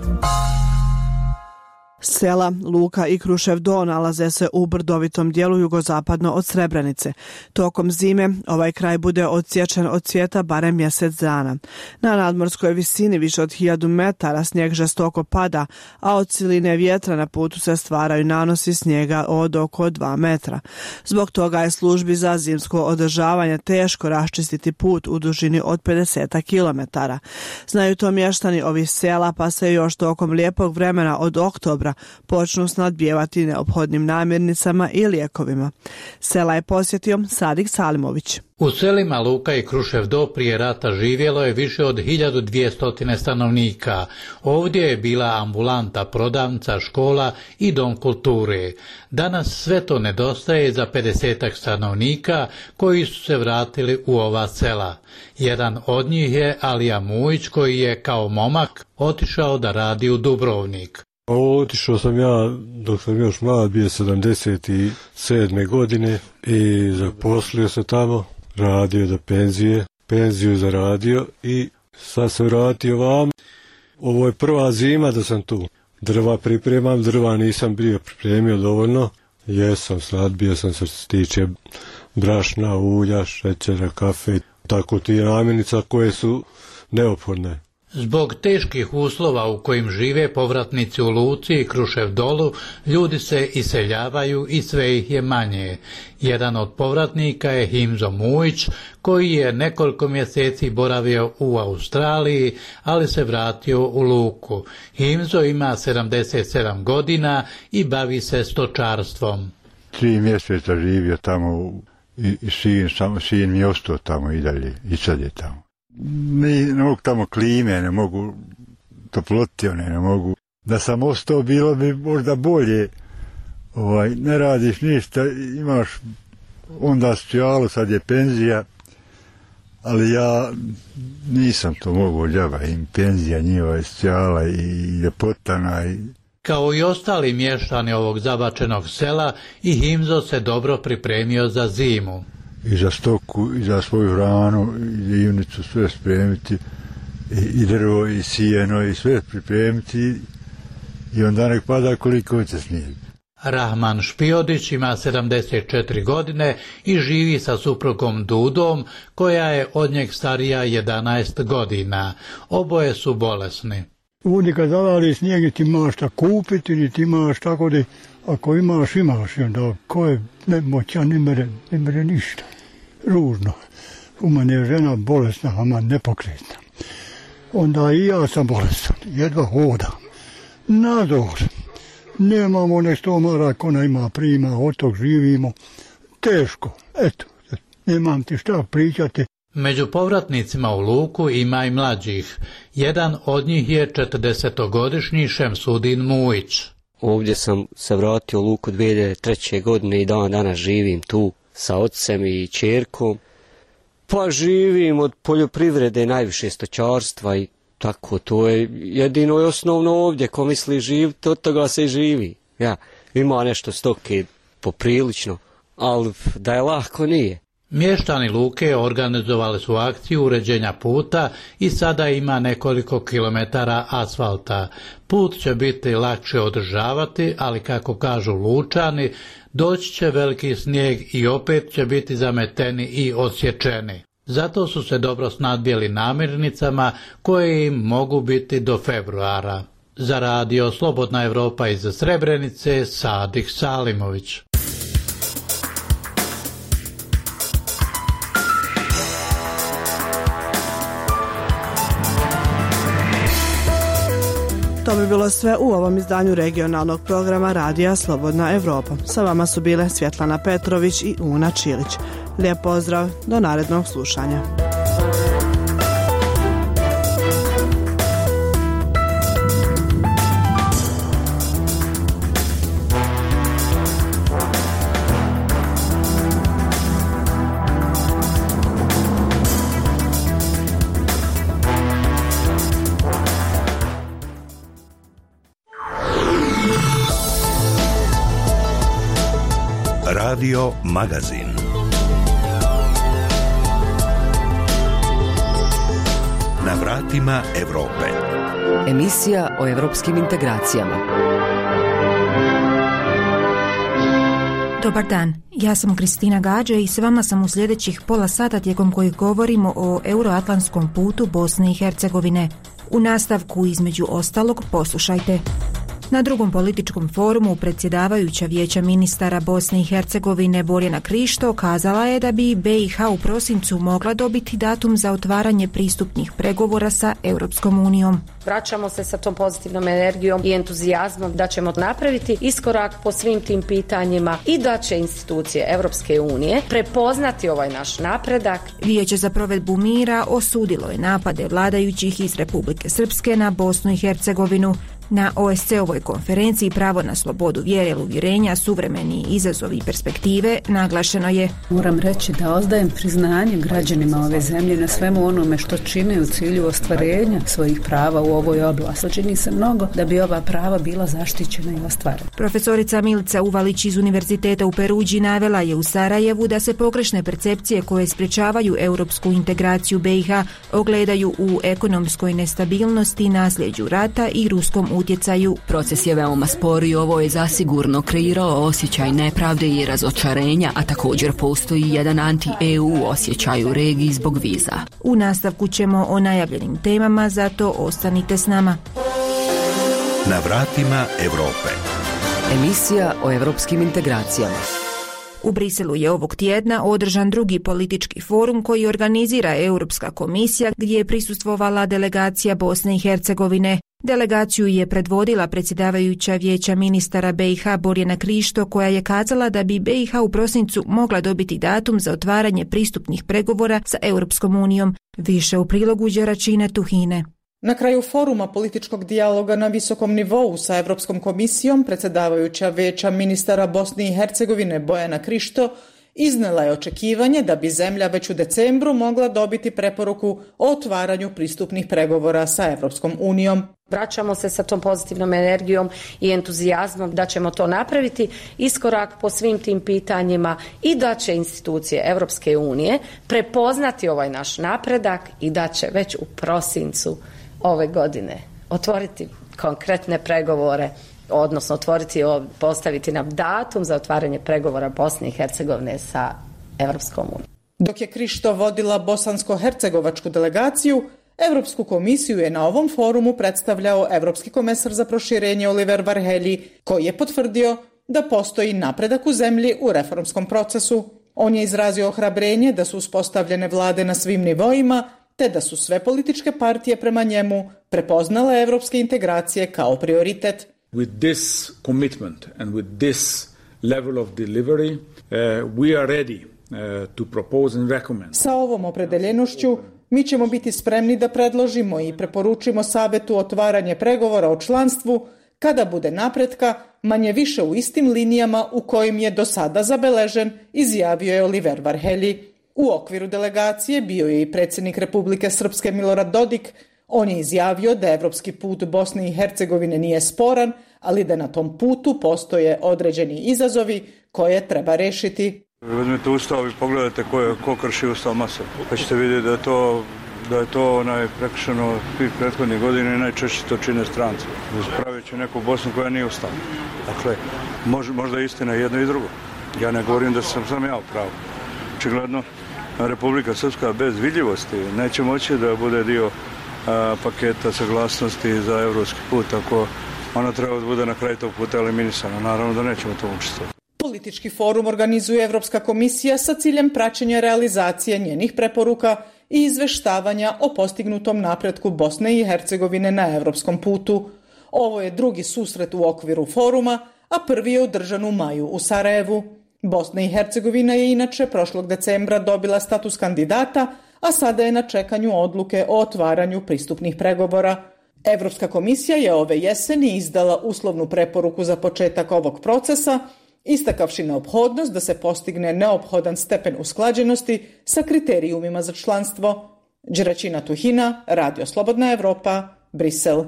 Sela Luka i Krušev Do nalaze se u brdovitom dijelu jugozapadno od Srebrenice. Tokom zime ovaj kraj bude odsječen od svijeta barem mjesec dana. Na nadmorskoj visini više od hiljadu metara snijeg žestoko pada, a od siline vjetra na putu se stvaraju nanosi snijega od oko dva metra. Zbog toga je službi za zimsko održavanje teško raščistiti put u dužini od pedeset kilometara. Znaju to mještani ovih sela, pa se još tokom lijepog vremena od oktobra počnu snadbijevati neophodnim namirnicama i lijekovima. Sela je posjetio Sadik Salimović. U selima Luka i Krušev Do prije rata živjelo je više od hiljadu dvjesto stanovnika. Ovdje je bila ambulanta, prodavnica, škola i dom kulture. Danas sve to nedostaje za pedesetak stanovnika koji su se vratili u ova sela. Jedan od njih je Alija Mujić koji je kao momak otišao da radi u Dubrovnik. Otišao sam ja dok sam još mlad, bio sedamdeset sedme godine i zaposlio se tamo, radio do penzije, penziju zaradio i sad sam vratio vam. Ovo je prva zima da sam tu. Drva pripremam, drva nisam bio pripremio dovoljno. Jesam, snadbio sam se što se tiče brašna, ulja, šećera, kafe, tako ti namirnica koje su neophodne. Zbog teških uslova u kojim žive povratnici u Luci i Krušev Dolu, ljudi se iseljavaju i sve ih je manje. Jedan od povratnika je Himzo Mujić, koji je nekoliko mjeseci boravio u Australiji, ali se vratio u Luku. Himzo ima sedamdeset sedam godina i bavi se stočarstvom. Tri mjeseca živio tamo i, i sin, samo sin mi je ostao tamo i dalje, i sad je tamo. Ne, ne mogu tamo klime, ne mogu toplotine, ne mogu. Da sam ostao, bilo bi možda bolje. Ovaj, ne radiš ništa, imaš onda socijalu, sad je penzija, ali ja nisam to mogu džaba, im penzija njihova je socijala i ljepotana. I... Kao i ostali mještani ovog zabačenog sela, i Himzo se dobro pripremio za zimu. I za stoku, i za svoju hranu, i ivnicu sve spremiti, i, i drvo, i sijeno, i sve pripremiti, i onda nek pada koliko će snijeg. Rahman Špijodić ima sedamdeset četiri godine i živi sa suprugom Dudom, koja je od njeg starija jedanaest godina. Oboje su bolesni. Ovdje kad zavali snijeg ti imaš šta kupiti, ni ti imaš tako da ako imaš, imaš. I onda ko je nemoćan, ne mere, ne mere ništa. Ružno. U mene je žena bolesna, a man nepokretna. Onda i ja sam bolestan, jedva hodam. Nador. Nemamo nešto maraka, ona ima prima, od tog živimo. Teško. Eto, nemam ti šta pričati. Među povratnicima u Luku ima i mlađih. Jedan od njih je četrdesetogodišnji Šemsudin Mujić. Ovdje sam se vratio u Luku dvije hiljade treće. godine i dan danas živim tu sa ocem i ćerkom. Pa živim od poljoprivrede, najviše stočarstva i tako, to je jedino i osnovno ovdje, ko misli živiti, od toga se i živi. Ja, ima nešto stoke poprilično, ali da je lahko nije. Mještani Luke organizovali su akciju uređenja puta i sada ima nekoliko kilometara asfalta. Put će biti lakše održavati, ali kako kažu Lučani, doći će veliki snijeg i opet će biti zameteni i osječeni. Zato su se dobro snadbjeli namirnicama koje im mogu biti do februara. Za radio Slobodna Evropa iz Srebrenice, Sadik Salimović. To bi bilo sve u ovom izdanju regionalnog programa Radija Slobodna Evropa. Sa vama su bile Svjetlana Petrović i Una Čilić. Lijep pozdrav, do narednog slušanja. Radio Magazin. Na vratima Evrope. Emisija o evropskim integracijama. Dobar dan, ja sam Kristina Gađa i s vama sam u sljedećih pola sata tijekom kojih govorimo o euroatlantskom putu Bosne i Hercegovine. U nastavku između ostalog poslušajte. Na drugom političkom forumu predsjedavajuća Vijeća ministara Bosne i Hercegovine Borjana Krišto kazala je da bi B i H u prosincu mogla dobiti datum za otvaranje pristupnih pregovora sa Europskom unijom. Vraćamo se sa tom pozitivnom energijom i entuzijazmom da ćemo napraviti iskorak po svim tim pitanjima i da će institucije Europske unije prepoznati ovaj naš napredak. Vijeće za provedbu mira osudilo je napade vladajućih iz Republike Srpske na Bosnu i Hercegovinu. Na O S C-ovoj konferenciji Pravo na slobodu vjere ili uvjerenja, suvremeni izazovi i perspektive naglašeno je: Moram reći da oddajem priznanje građanima ove zemlje na svemu onome što čine u cilju ostvarenja svojih prava u ovoj oblasti. Čini se mnogo da bi ova prava bila zaštićena i ostvarena. Profesorica Milica Uvalić iz Univerziteta u Peruđi navela je u Sarajevu da se pogrešne percepcije koje sprječavaju europsku integraciju B i H ogledaju u ekonomskoj nestabilnosti, nasljeđu rata i ruskom utjecaju. Proces je veoma spor i ovo je zasigurno kreirao osjećaj nepravde i razočarenja, a također postoji jedan anti-E U osjećaj u regiji zbog viza. U nastavku ćemo o najavljenim temama, zato ostanite s nama. Na vratima Evrope. Emisija o evropskim integracijama. U Briselu je ovog tjedna održan drugi politički forum koji organizira Europska komisija, gdje je prisustvovala delegacija Bosne i Hercegovine. Delegaciju je predvodila predsjedavajuća Vijeća ministara B i H Borjana Krišto, koja je kazala da bi B i H u prosincu mogla dobiti datum za otvaranje pristupnih pregovora sa Europskom unijom. Više u prilogu Đeračine Tuhine. Na kraju foruma političkog dijaloga na visokom nivou sa Europskom komisijom, predsjedavajuća Vijeća ministara Bosne i Hercegovine Borjana Krišto iznela je očekivanje da bi zemlja već u decembru mogla dobiti preporuku o otvaranju pristupnih pregovora sa Europskom unijom. Vraćamo se sa tom pozitivnom energijom i entuzijazmom da ćemo to napraviti iskorak po svim tim pitanjima i da će institucije Europske unije prepoznati ovaj naš napredak i da će već u prosincu ove godine otvoriti konkretne pregovore, odnosno otvoriti, postaviti nam datum za otvaranje pregovora Bosne i Hercegovine sa Europskom unijom. Dok je Krišto vodila bosansko-hercegovačku delegaciju, Europsku komisiju je na ovom forumu predstavljao Europski komesar za proširenje Oliver Varhelyi, koji je potvrdio da postoji napredak u zemlji u reformskom procesu. On je izrazio ohrabrenje da su uspostavljene vlade na svim nivoima, te da su sve političke partije prema njemu prepoznale evropske integracije kao prioritet. With this commitment and with this level of delivery, uh, we are ready uh, to propose and recommend. Sa ovom opredeljenošću mi ćemo biti spremni da predložimo i preporučimo Savetu otvaranje pregovora o članstvu kada bude napretka manje više u istim linijama u kojim je do sada zabeležen, izjavio je Oliver Varhelyi. U okviru delegacije bio je i predsjednik Republike Srpske Milorad Dodik. On je izjavio da evropski put Bosne i Hercegovine nije sporan, ali da na tom putu postoje određeni izazovi koje treba rešiti. Uzmite ustav i pogledajte ko, je, ko krši ustav masa. Pa ćete vidjeti da je to, da je to onaj prekršeno tih prethodnih godina i najčešće to čine stranci. Pravit će neku Bosnu koja nije ustavna. Dakle, mož, možda je istina jedno i drugo. Ja ne govorim da sam sam ja u pravu. Očigledno, Republika Srpska bez vidljivosti neće moći da bude dio a, paketa saglasnosti za evropski put, ako ona treba da bude na kraju tog puta eliminisana. Naravno da nećemo to učestvovati. Politički forum organizuje Evropska komisija sa ciljem praćenja realizacije njenih preporuka i izveštavanja o postignutom napretku Bosne i Hercegovine na evropskom putu. Ovo je drugi susret u okviru foruma, a prvi je održan u maju u Sarajevu. Bosna i Hercegovina je inače prošlog decembra dobila status kandidata, a sada je na čekanju odluke o otvaranju pristupnih pregovora. Evropska komisija je ove jeseni izdala uslovnu preporuku za početak ovog procesa, istakavši neophodnost da se postigne neophodan stepen usklađenosti sa kriterijumima za članstvo. Đeračina Tuhina, Radio Slobodna Evropa, Brisel.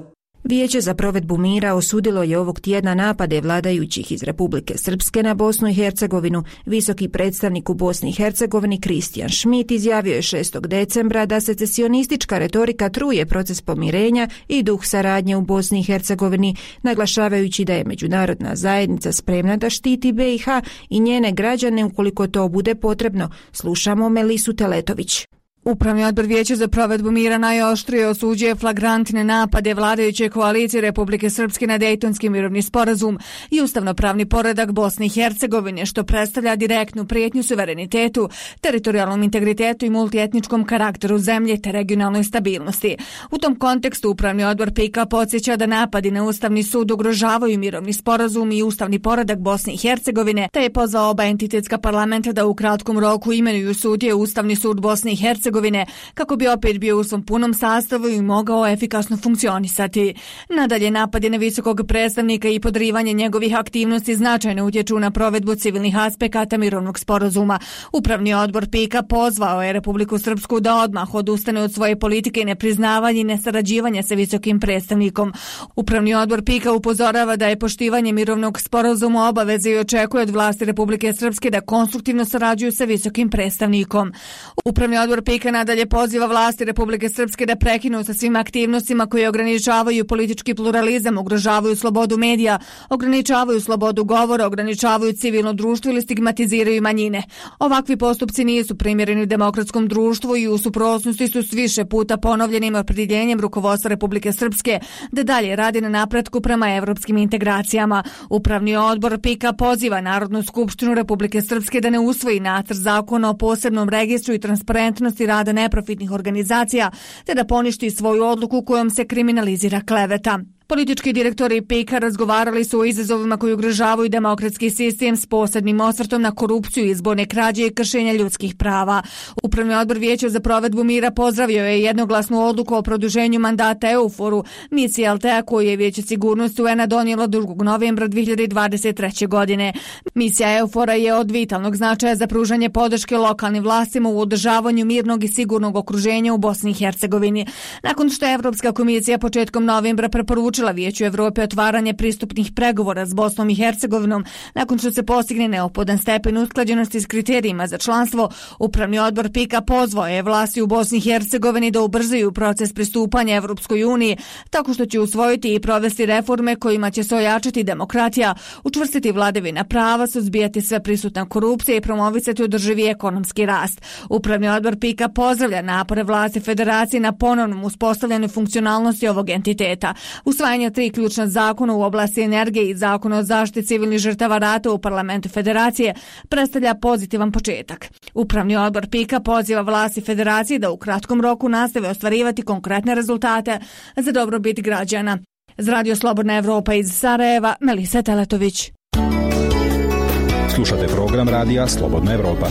Vijeće za provedbu mira osudilo je ovog tjedna napade vladajućih iz Republike Srpske na Bosnu i Hercegovinu. Visoki predstavnik u Bosni i Hercegovini Kristijan Schmidt izjavio je šestog decembra da secesionistička retorika truje proces pomirenja i duh saradnje u Bosni i Hercegovini, naglašavajući da je međunarodna zajednica spremna da štiti B i H i njene građane ukoliko to bude potrebno. Slušamo Melisu Teletović. Upravni odbor Vijeća za provedbu mira najoštrije osuđuje flagrantne napade vladajuće koalicije Republike Srpske na Dejtonski mirovni sporazum i ustavnopravni poredak Bosne i Hercegovine, što predstavlja direktnu prijetnju suverenitetu, teritorijalnom integritetu i multietničkom karakteru zemlje te regionalnoj stabilnosti. U tom kontekstu Upravni odbor P I K-a podsjeća da napadi na Ustavni sud ugrožavaju mirovni sporazum i ustavni poredak Bosne i Hercegovine, te je pozvao oba entitetska parlamenta da u kratkom roku imenuju sudije Ustavni sud Bosne i Hercegovine kako bi opet bio u svom punom sastavu i mogao efikasno funkcionisati. Nadalje, napadi na visokog predstavnika i podrivanje njegovih aktivnosti značajno utječu na provedbu civilnih aspekata mirovnog sporazuma. Upravni odbor P I K-a pozvao je Republiku Srpsku da odmah odustane od svoje politike i nepriznavanja i nesarađivanja sa visokim predstavnikom. Upravni odbor P I K-a upozorava da je poštivanje mirovnog sporazuma obaveze i očekuje od vlasti Republike Srpske da konstruktivno sarađuju sa visokim predstavnikom. Upravni odbor P I K-a nadalje poziva vlasti Republike Srpske da prekinu sa svim aktivnostima koje ograničavaju politički pluralizam, ugrožavaju slobodu medija, ograničavaju slobodu govora, ograničavaju civilno društvo ili stigmatiziraju manjine. Ovakvi postupci nisu primjereni u demokratskom društvu i u suprotnosti su s više puta ponovljenim opredjeljenjem rukovodstva Republike Srpske da dalje radi na napretku prema evropskim integracijama. Upravni odbor P I K-a poziva Narodnu skupštinu Republike Srpske da ne usvoji nacrt zakona o posebnom registru i transparentnosti rada neprofitnih organizacija, te da poništi svoju odluku kojom se kriminalizira kleveta. Politički direktori P I K-a razgovarali su o izazovima koji ugrožavaju demokratski sistem s posebnim osvrtom na korupciju, izborne krađe i kršenja ljudskih prava. Upravni odbor Vijeća za provedbu mira pozdravio je jednoglasnu odluku o produženju mandata EUFOR-u, misije L T A koju je Vijeće sigurnosti U N-a donijelo drugog novembra dvije hiljade dvadeset treće. godine. Misija EUFOR-a je od vitalnog značaja za pružanje podrške lokalnim vlastima u održavanju mirnog i sigurnog okruženja u Bosni i Hercegovini. Nakon što je Evropska komisija početkom novembra preporučila Vijeću Evrope otvaranje pristupnih pregovora s Bosnom i Hercegovinom, nakon što se postigne neophodan stepen usklađenosti s kriterijima za članstvo, Upravni odbor P I K-a pozvao je vlasti u Bosni i Hercegovini da ubrzaju proces pristupanja Evropskoj uniji, tako što će usvojiti i provesti reforme kojima će se ojačati demokratija, učvrstiti vladavina prava, suzbijati sve prisutna korupcija i promovisati održivi ekonomski rast. Upravni odbor P I K-a pozdravlja napore vlasti federacije na ponovnom uspostavljanju funkcionalnosti ovog entiteta. Usvajanje tri ključna zakona u oblasti energije i zakona o zaštiti civilnih žrtava rata u parlamentu federacije predstavlja pozitivan početak. Upravni odbor P I K-a poziva vlasti federacije da u kratkom roku nastave ostvarivati konkretne rezultate za dobrobit građana. Za Radio Slobodna Evropa iz Sarajeva, Melisa Teletović. Slušate program Radija Slobodna Evropa.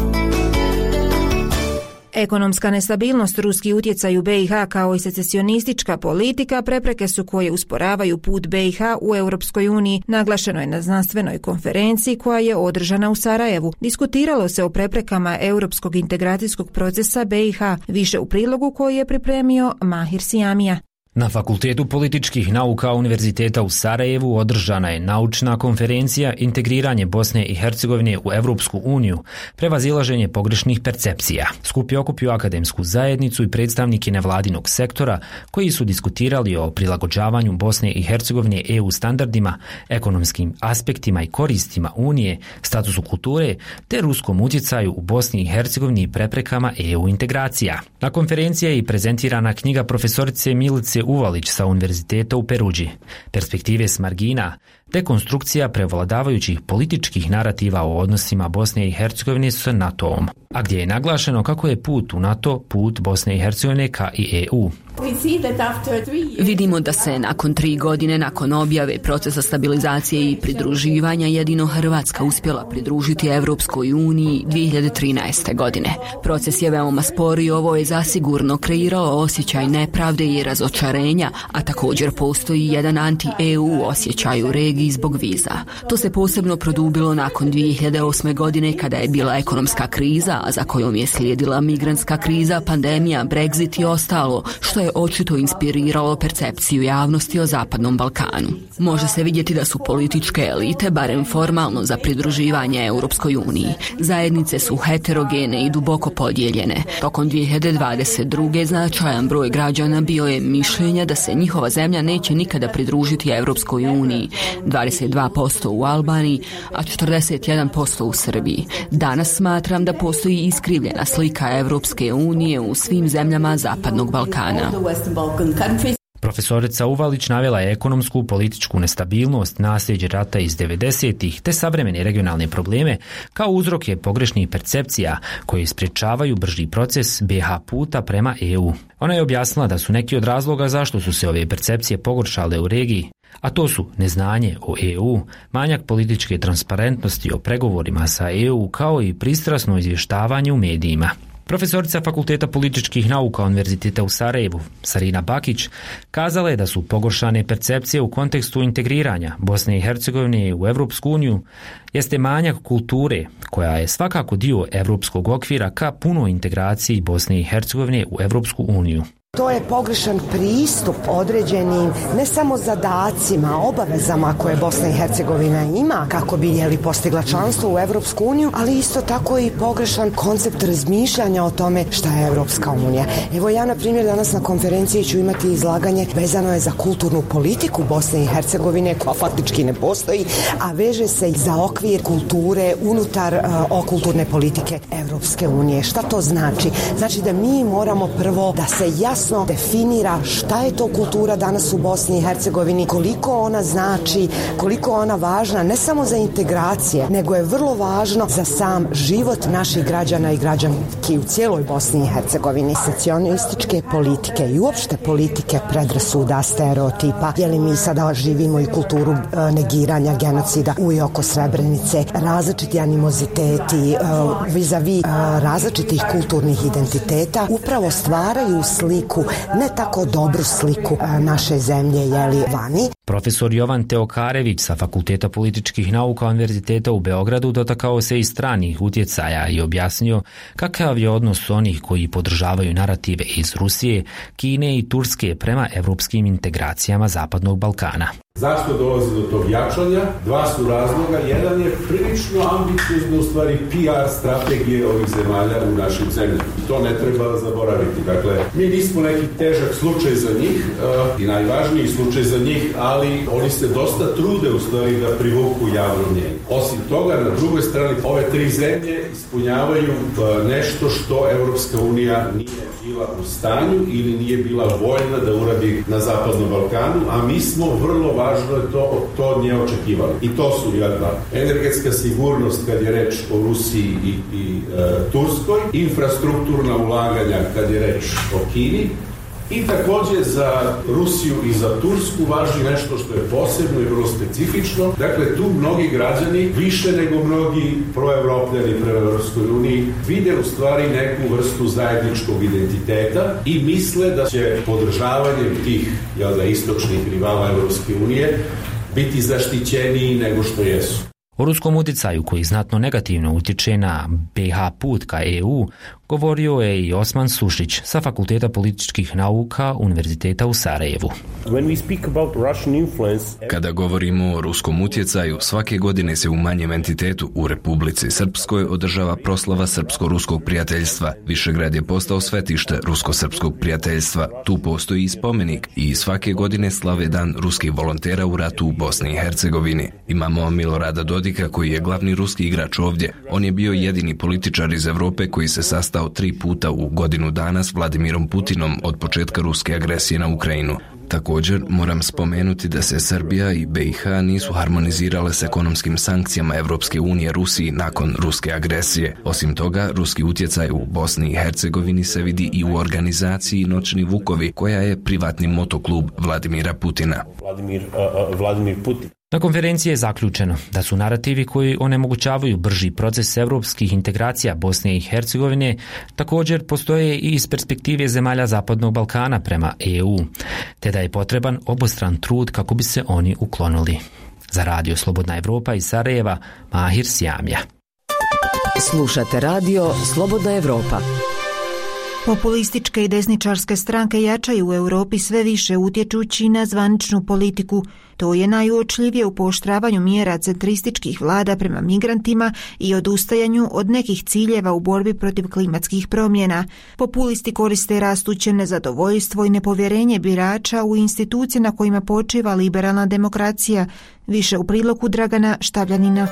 Ekonomska nestabilnost, ruski utjecaj u B i H kao i secesionistička politika prepreke su koje usporavaju put B i H u Europskoj uniji, naglašeno je na znanstvenoj konferenciji koja je održana u Sarajevu. Diskutiralo se o preprekama europskog integracijskog procesa B i H, više u prilogu koji je pripremio Mahir Sijamija. Na Fakultetu političkih nauka Univerziteta u Sarajevu održana je naučna konferencija Integriranje Bosne i Hercegovine u Evropsku uniju, prevazilaženje pogrešnih percepcija. Skup je okupio akademsku zajednicu i predstavnike nevladinog sektora koji su diskutirali o prilagođavanju Bosne i Hercegovine E U standardima, ekonomskim aspektima i koristima Unije, statusu kulture te ruskom utjecaju u Bosni i Hercegovini i preprekama E U integracija. Na konferenciji je i prezentirana knjiga profesorice Milice Uvalić sa Univerziteta u Peruđi. Perspektive s margina, dekonstrukcija prevladavajućih političkih narativa o odnosima Bosne i Hercegovine s NATO-om, a gdje je naglašeno kako je put u NATO put Bosne i Hercegovine ka i E U. Vidimo da se nakon tri godine nakon objave procesa stabilizacije i pridruživanja jedino Hrvatska uspjela pridružiti Evropskoj uniji dvije hiljade trinaeste. godine. Proces je veoma spor i ovo je zasigurno kreirao osjećaj nepravde i razočarenja, a također postoji jedan anti-E U osjećaj u regiji mnogi zbog viza. To se posebno produbilo nakon dvije hiljade osme. godine kada je bila ekonomska kriza, a za kojom je slijedila migrantska kriza, pandemija, Brexit i ostalo, što je očito inspiriralo percepciju javnosti o Zapadnom Balkanu. Može se vidjeti da su političke elite, barem formalno, za pridruživanje Europskoj uniji. Zajednice su heterogene i duboko podijeljene. Tokom dvije hiljade dvadeset druge. značajan broj građana bio je mišljenja da se njihova zemlja neće nikada pridružiti Europskoj uniji, dvadeset dva posto u Albaniji, a četrdeset jedan posto u Srbiji. Danas smatram da postoji iskrivljena slika Europske unije u svim zemljama Zapadnog Balkana. Profesorica Uvalić navela je ekonomsku, političku nestabilnost, nasljeđe rata iz devedesetih te savremene regionalne probleme kao uzroke pogrešnih percepcija koji sprječavaju brži proces be ha puta prema e u. Ona je objasnila da su neki od razloga zašto su se ove percepcije pogoršale u regiji, a to su neznanje o e u, manjak političke transparentnosti o pregovorima sa e u kao i pristrasno izvještavanje u medijima. Profesorica Fakulteta političkih nauka Univerziteta u Sarajevu, Sarina Bakić, kazala je da su pogoršane percepcije u kontekstu integriranja Bosne i Hercegovine u Evropsku uniju jeste manjak kulture, koja je svakako dio evropskog okvira ka punoj integraciji Bosne i Hercegovine u Evropsku uniju. To je pogrešan pristup određenim ne samo zadacima, obavezama koje Bosna i Hercegovina ima kako bi jeli postigla članstvo u Evropsku uniju, ali isto tako i pogrešan koncept razmišljanja o tome šta je Evropska unija. Evo ja na primjer danas na konferenciji ću imati izlaganje vezano je za kulturnu politiku Bosne i Hercegovine koja faktički ne postoji, a veže se za okvir kulture unutar uh, okulturne politike Evropske unije. Šta to znači? Znači da mi moramo prvo da se jasno definira šta je to kultura danas u Bosni i Hercegovini, koliko ona znači, koliko ona važna ne samo za integracije, nego je vrlo važno za sam život naših građana i građanki u cijeloj Bosni i Hercegovini. Secesionističke politike i uopšte politike predrasuda, stereotipa, je li mi sada živimo i kulturu negiranja, genocida u i oko Srebrenice, različiti animoziteti vis-a-vis različitih kulturnih identiteta upravo stvaraju sliku, ne tako dobru sliku naše zemlje, jeli, vani. Profesor Jovan Teokarević sa Fakulteta političkih nauka Univerziteta u Beogradu dotakao se i stranih utjecaja i objasnio kakav je odnos onih koji podržavaju narative iz Rusije, Kine i Turske prema evropskim integracijama Zapadnog Balkana. Zašto dolazi do tog jačanja? Dva su razloga. Jedan je prilično ambiciozno u stvari P R strategije ovih zemalja u našim zemljama. To ne treba zaboraviti. Dakle, mi nismo neki težak slučaj za njih uh, i najvažniji slučaj za njih, ali oni se dosta trude u stvari da privuku javno mnjenje. Osim toga, na drugoj strani, ove tri zemlje ispunjavaju uh, nešto što Evropska unija nije bila u stanju ili nije bila voljna da uradi na Zapadnom Balkanu, a mi smo vrlo važno je to, to od nje očekivali. I to su jedna energetska sigurnost kad je reč o Rusiji i, i e, Turskoj, infrastrukturna ulaganja kad je reč o Kini, i također za Rusiju i za Tursku važi nešto što je posebno i vrlo specifično. Dakle, tu mnogi građani, više nego mnogi proevropljani prema Europskoj uniji, vide u stvari neku vrstu zajedničkog identiteta i misle da će podržavanjem tih jel da, istočnih rivala Europske unije biti zaštićeniji nego što jesu. O ruskom utjecaju koji znatno negativno utječe na be ha put ka e u govorio je i Osman Sušić sa Fakulteta političkih nauka Univerziteta u Sarajevu. Kada govorimo o ruskom utjecaju, svake godine se u manjem entitetu u Republici Srpskoj održava proslava srpsko-ruskog prijateljstva. Višegrad je postao svetište rusko-srpskog prijateljstva. Tu postoji i spomenik i svake godine slave dan ruskih volontera u ratu u Bosni i Hercegovini. Imamo Milorada Dodika koji je glavni ruski igrač ovdje. On je bio jedini političar iz Europe koji se sastao tri puta u godinu dana s Vladimirom Putinom od početka ruske agresije na Ukrajinu. Također moram spomenuti da se Srbija i be i ha nisu harmonizirale s ekonomskim sankcijama Evropske unije Rusiji nakon ruske agresije. Osim toga, ruski utjecaj u Bosni i Hercegovini se vidi i u organizaciji Noćni Vukovi, koja je privatni motoklub Vladimira Putina. Vladimir, uh, Vladimir Putin. Na konferenciji je zaključeno da su narativi koji onemogućavaju brži proces evropskih integracija Bosne i Hercegovine također postoje i iz perspektive zemalja Zapadnog Balkana prema e u, te da je potreban obostran trud kako bi se oni uklonili. Za radio Slobodna Evropa iz Sarajeva, Mahir Sjamja. Slušate radio Slobodna Evropa. Populističke i desničarske stranke jačaju u Europi sve više utječući na zvaničnu politiku. To je najuočljivije u pooštravanju mjera centrističkih vlada prema migrantima i odustajanju od nekih ciljeva u borbi protiv klimatskih promjena. Populisti koriste rastuće nezadovoljstvo i nepovjerenje birača u institucije na kojima počiva liberalna demokracija. Više u prilogu Dragana Štavljanina.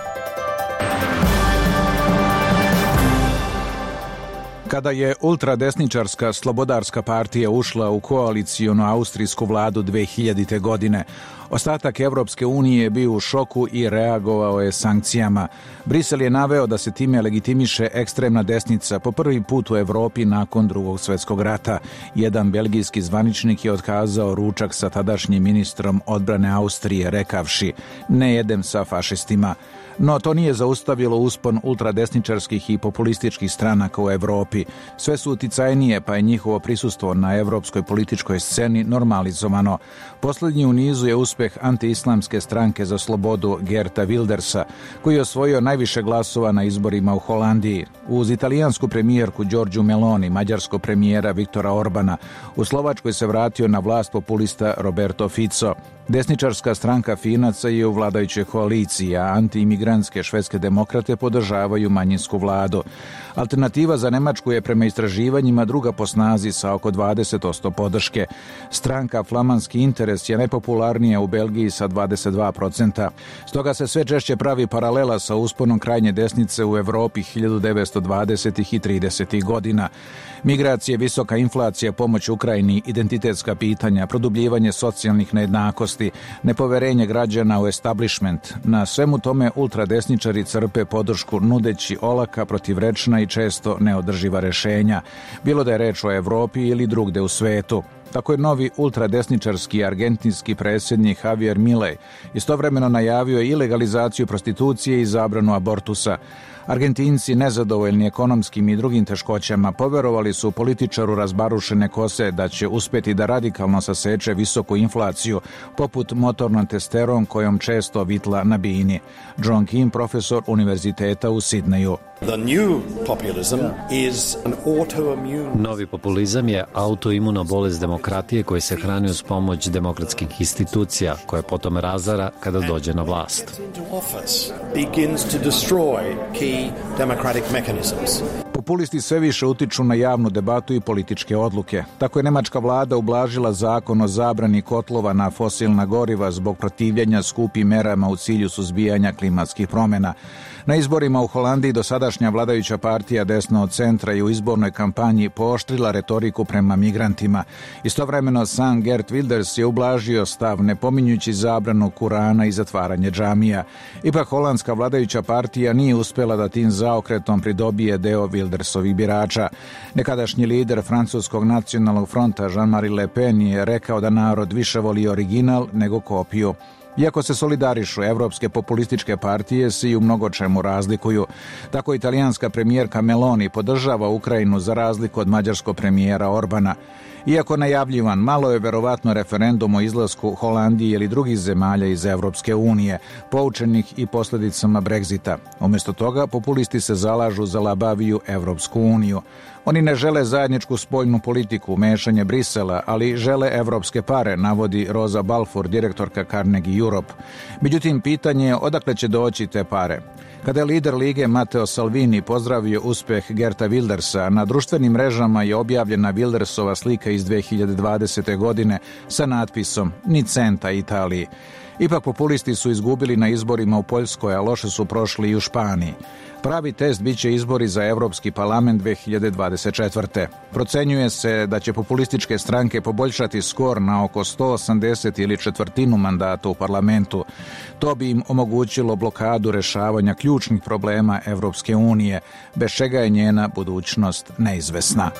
Kada je ultradesničarska Slobodarska partija ušla u koalicijonu austrijsku vladu dve hiljadite. godine, ostatak Evropske unije je bio u šoku i reagovao je sankcijama. Brisel je naveo da se time legitimiše ekstremna desnica po prvi put u Evropi nakon Drugog svjetskog rata. Jedan belgijski zvaničnik je otkazao ručak sa tadašnjim ministrom odbrane Austrije, rekavši: "Ne jedem sa fašistima." No to nije zaustavilo uspon ultradesničarskih i populističkih stranaka u Evropi. Sve su uticajnije, pa je njihovo prisustvo na evropskoj političkoj sceni normalizovano. Posljednji u nizu je uspjeh antiislamske stranke za slobodu Geerta Wildersa, koji je osvojio najviše glasova na izborima u Holandiji. Uz italijansku premijerku Giorgiu Meloni, mađarskog premijera Viktora Orbana, u Slovačkoj se vratio na vlast populista Roberto Fico. Desničarska stranka Finaca je u vladajućoj koaliciji, a antiimigrantske švedske demokrate podržavaju manjinsku vladu. Alternativa za Nemačku je prema istraživanjima druga po snazi sa oko dvadeset posto podrške. Stranka Flamanski interes je najpopularnija u Belgiji sa dvadeset dva posto. Stoga se sve češće pravi paralela sa usponom krajnje desnice u Evropi hiljadu devetsto dvadesetih i tridesetih. godina. Migracije, visoka inflacija, pomoć Ukrajini, identitetska pitanja, produbljivanje socijalnih nejednakosti, nepoverenje građana u establishment. Na svemu tome ultradesničari crpe podršku nudeći olaka, protivrečna i često neodrživa rešenja, bilo da je reč o Evropi ili drugde u svetu. Tako je novi ultradesničarski argentinski predsjednik Javier Milei istovremeno najavio i legalizaciju prostitucije i zabranu abortusa. Argentinci, nezadovoljni ekonomskim i drugim teškoćama, poverovali su političaru razbarušene kose da će uspjeti da radikalno saseče visoku inflaciju, poput motornom testerom kojom često vitla na bini. John Kim, profesor univerziteta u Sidneju. Novi populizam je autoimuna bolest demokratije koji se hrani uz pomoć demokratskih institucija, koje potom razara kada dođe na vlast. Populisti sve više utiču na javnu debatu i političke odluke. Tako je nemačka vlada ublažila zakon o zabrani kotlova na fosilna goriva zbog protivljenja skupim merama u cilju suzbijanja klimatskih promjena. Na izborima u Holandiji dosadašnja vladajuća partija desno od centra i u izbornoj kampanji pooštrila retoriku prema migrantima. Istovremeno sam Geert Wilders je ublažio stav ne pominjući zabranu Kurana i zatvaranje džamija. Ipak holandska vladajuća partija nije uspjela da tim zaokretom pridobije deo Wildersovih birača. Nekadašnji lider francuskog nacionalnog fronta Jean-Marie Le Pen je rekao da narod više voli original nego kopiju. Iako se solidarišu, evropske populističke partije se i u mnogo čemu razlikuju. Tako italijanska premijerka Meloni podržava Ukrajinu za razliku od mađarskog premijera Orbana. Iako najavljivan, malo je verovatno referendum o izlasku Holandije ili drugih zemalja iz Evropske unije, poučenih i posljedicama Brexita. Umjesto toga, populisti se zalažu za labaviju Evropsku uniju. Oni ne žele zajedničku spoljnu politiku, mešanje Brisela, ali žele evropske pare, navodi Rosa Balfour, direktorka Carnegie Europe. Međutim, pitanje je odakle će doći te pare. Kada je lider Lige Matteo Salvini pozdravio uspjeh Geerta Wildersa, na društvenim mrežama je objavljena Wildersova slika iz dve hiljade dvadesete. godine sa natpisom "Ni centa Italiji". Ipak populisti su izgubili na izborima u Poljskoj, a loše su prošli i u Španiji. Pravi test bit će izbori za Europski parlament dve hiljade dvadeset četvrte. Procenjuje se da će populističke stranke poboljšati skor na oko sto osamdeset ili četvrtinu mandata u parlamentu. To bi im omogućilo blokadu rešavanja ključnih problema Evropske unije, bez čega je njena budućnost neizvesna.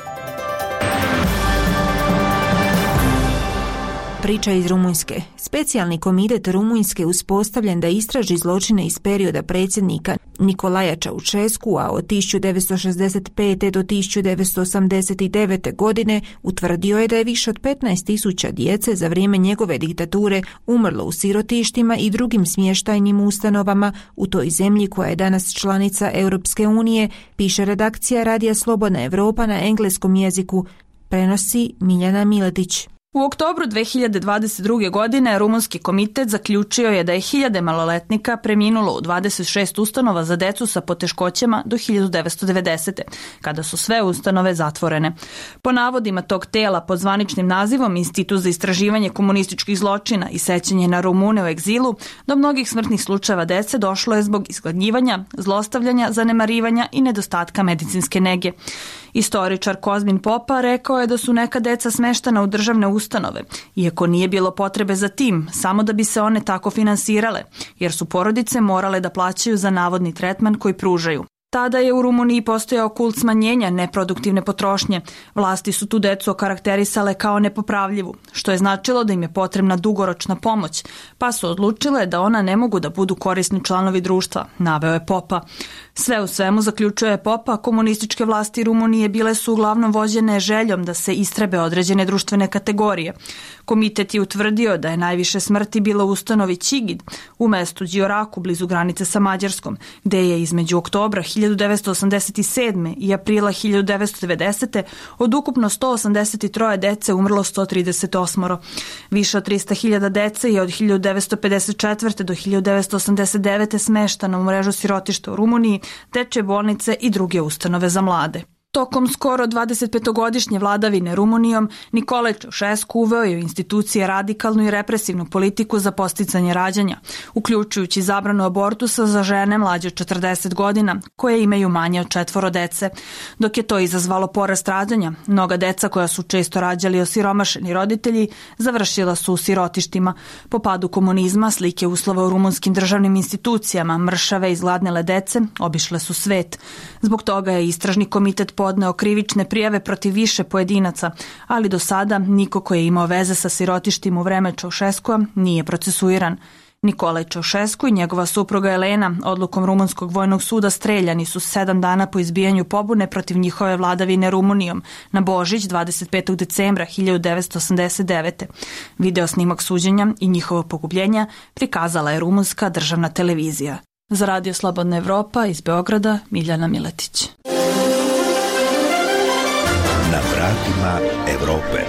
Priča iz Rumunjske. Specijalni komitet Rumunjske uspostavljen da istraži zločine iz perioda predsjednika Nikolaja Čaušesku, a od tisuću devetsto šezdeset pete do tisuću devetsto osamdeset devete. godine utvrdio je da je više od petnaest tisuća djece za vrijeme njegove diktature umrlo u sirotištima i drugim smještajnim ustanovama u toj zemlji koja je danas članica Europske unije, piše redakcija Radija Slobodna Evropa na engleskom jeziku, prenosi Miljana Miletić. U oktobru dve hiljade dvadeset druge. godine Rumunski komitet zaključio je da je hiljade maloletnika preminulo u dvadeset šest ustanova za decu sa poteškoćama do hiljadu devetsto devedesete. kada su sve ustanove zatvorene. Po navodima tog tela pod zvaničnim nazivom Institut za istraživanje komunističkih zločina i sećanje na Rumune u egzilu, do mnogih smrtnih slučajeva dece došlo je zbog izgladnjivanja, zlostavljanja, zanemarivanja i nedostatka medicinske nege. Istoričar Kozmin Popa rekao je da su neka deca smeštana u državne ustanove, iako nije bilo potrebe za tim, samo da bi se one tako finansirale, jer su porodice morale da plaćaju za navodni tretman koji pružaju. Tada je u Rumuniji postojao kult smanjenja neproduktivne potrošnje. Vlasti su tu decu okarakterisale kao nepopravljivu, što je značilo da im je potrebna dugoročna pomoć, pa su odlučile da ona ne mogu da budu korisni članovi društva, naveo je Popa. Sve u svemu, zaključuje Popa, komunističke vlasti Rumunije bile su uglavnom vođene željom da se istrebe određene društvene kategorije. Komitet je utvrdio da je najviše smrti bilo u ustanovi Ćigid, u mestu Đioraku blizu granice sa Mađarskom, gde je između oktobra hiljadu devetsto osamdeset sedme. i aprila hiljadu devetsto devedesete. od ukupno sto osamdeset tri dece umrlo sto trideset osam. Više od trista hiljada dece je od hiljadu devetsto pedeset četvrte. do hiljadu devetsto osamdeset devete. smeštano u mrežu sirotišta u Rumuniji, dečje bolnice i druge ustanove za mlade. Tokom skoro dvadesetpetogodišnje vladavine Rumunijom, Nikolaj Čaušesku uveo je u institucije radikalnu i represivnu politiku za podsticanje rađanja, uključujući zabranu abortusa za žene mlađe od četrdeset godina, koje imaju manje od četvoro dece. Dok je to izazvalo porast rađanja, mnoga deca koja su često rađali osiromašeni roditelji završila su u sirotištima. Po padu komunizma, slike uslova u rumunskim državnim institucijama, mršave i izgladnele dece, obišle su svet. Zbog toga je istražni komitet podneo krivične prijave protiv više pojedinaca, ali do sada niko ko je imao veze sa sirotištima u vreme Čaušeskua nije procesuiran. Nikolaj Čaušesku i njegova supruga Elena odlukom Rumunskog vojnog suda streljani su sedam dana po izbijanju pobune protiv njihove vladavine Rumunijom na Božić dvadeset petog decembra hiljadu devetsto osamdeset devete. Video snimak suđenja i njihovo pogubljenja prikazala je rumunska državna televizija. Za Radio Slobodna Evropa iz Beograda, Miljana Miletić. Na vratima Evrope.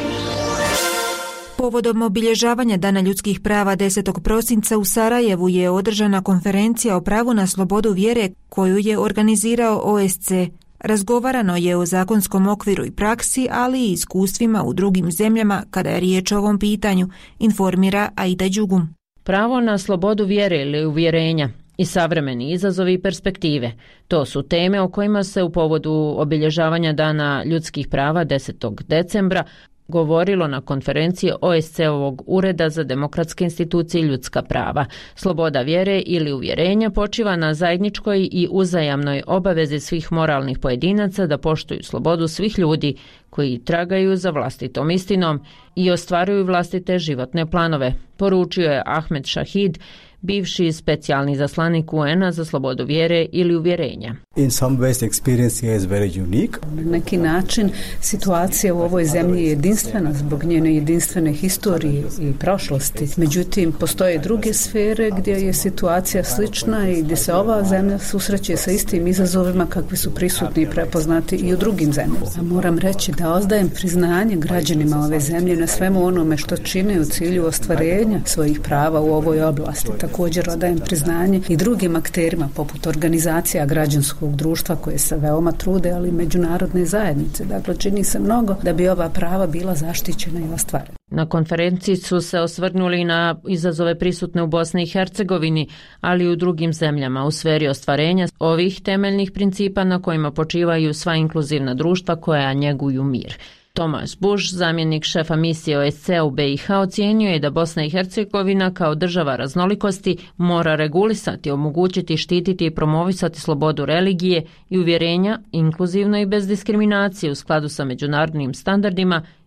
Povodom obilježavanja Dana ljudskih prava desetog prosinca u Sarajevu je održana konferencija o pravu na slobodu vjere koju je organizirao O S C. Razgovarano je o zakonskom okviru i praksi, ali i iskustvima u drugim zemljama kada je riječ o ovom pitanju, informira Aida Đugum. Pravo na slobodu vjere ili uvjerenja i savremeni izazovi i perspektive. To su teme o kojima se u povodu obilježavanja Dana ljudskih prava desetog decembra govorilo na konferenciji O S C-ovog Ureda za demokratske institucije i ljudska prava. Sloboda vjere ili uvjerenja počiva na zajedničkoj i uzajamnoj obavezi svih moralnih pojedinaca da poštuju slobodu svih ljudi koji tragaju za vlastitom istinom i ostvaruju vlastite životne planove, poručio je Ahmed Shahid, bivši specijalni zaslanik U N-a za slobodu vjere ili uvjerenja. In some ways experience is very unique. Na neki način situacija u ovoj zemlji je jedinstvena zbog njene jedinstvene historije i prošlosti. Međutim, postoje druge sfere gdje je situacija slična i gdje se ova zemlja susreće sa istim izazovima kakvi su prisutni i prepoznati i u drugim zemljama. A moram reći da oddajem priznanje građanima ove zemlje na svemu onome što čine u cilju ostvarenja svojih prava u ovoj oblasti. Također odajem priznanje i drugim akterima poput organizacija građanskog društva koje se veoma trude, ali i međunarodne zajednice. Dakle, čini se mnogo da bi ova prava bila zaštićena i ostvarena. Na konferenciji su se osvrnuli na izazove prisutne u Bosni i Hercegovini, ali i u drugim zemljama u sferi ostvarenja ovih temeljnih principa na kojima počivaju sva inkluzivna društva koja njeguju mir. Tomas Bush, zamjenik šefa misije O S C u B i H, ocijenio je da Bosna i Hercegovina kao država raznolikosti mora regulisati, omogućiti, štititi i promovisati slobodu religije i uvjerenja inkluzivno i bez diskriminacije u skladu sa međunarodnim standardima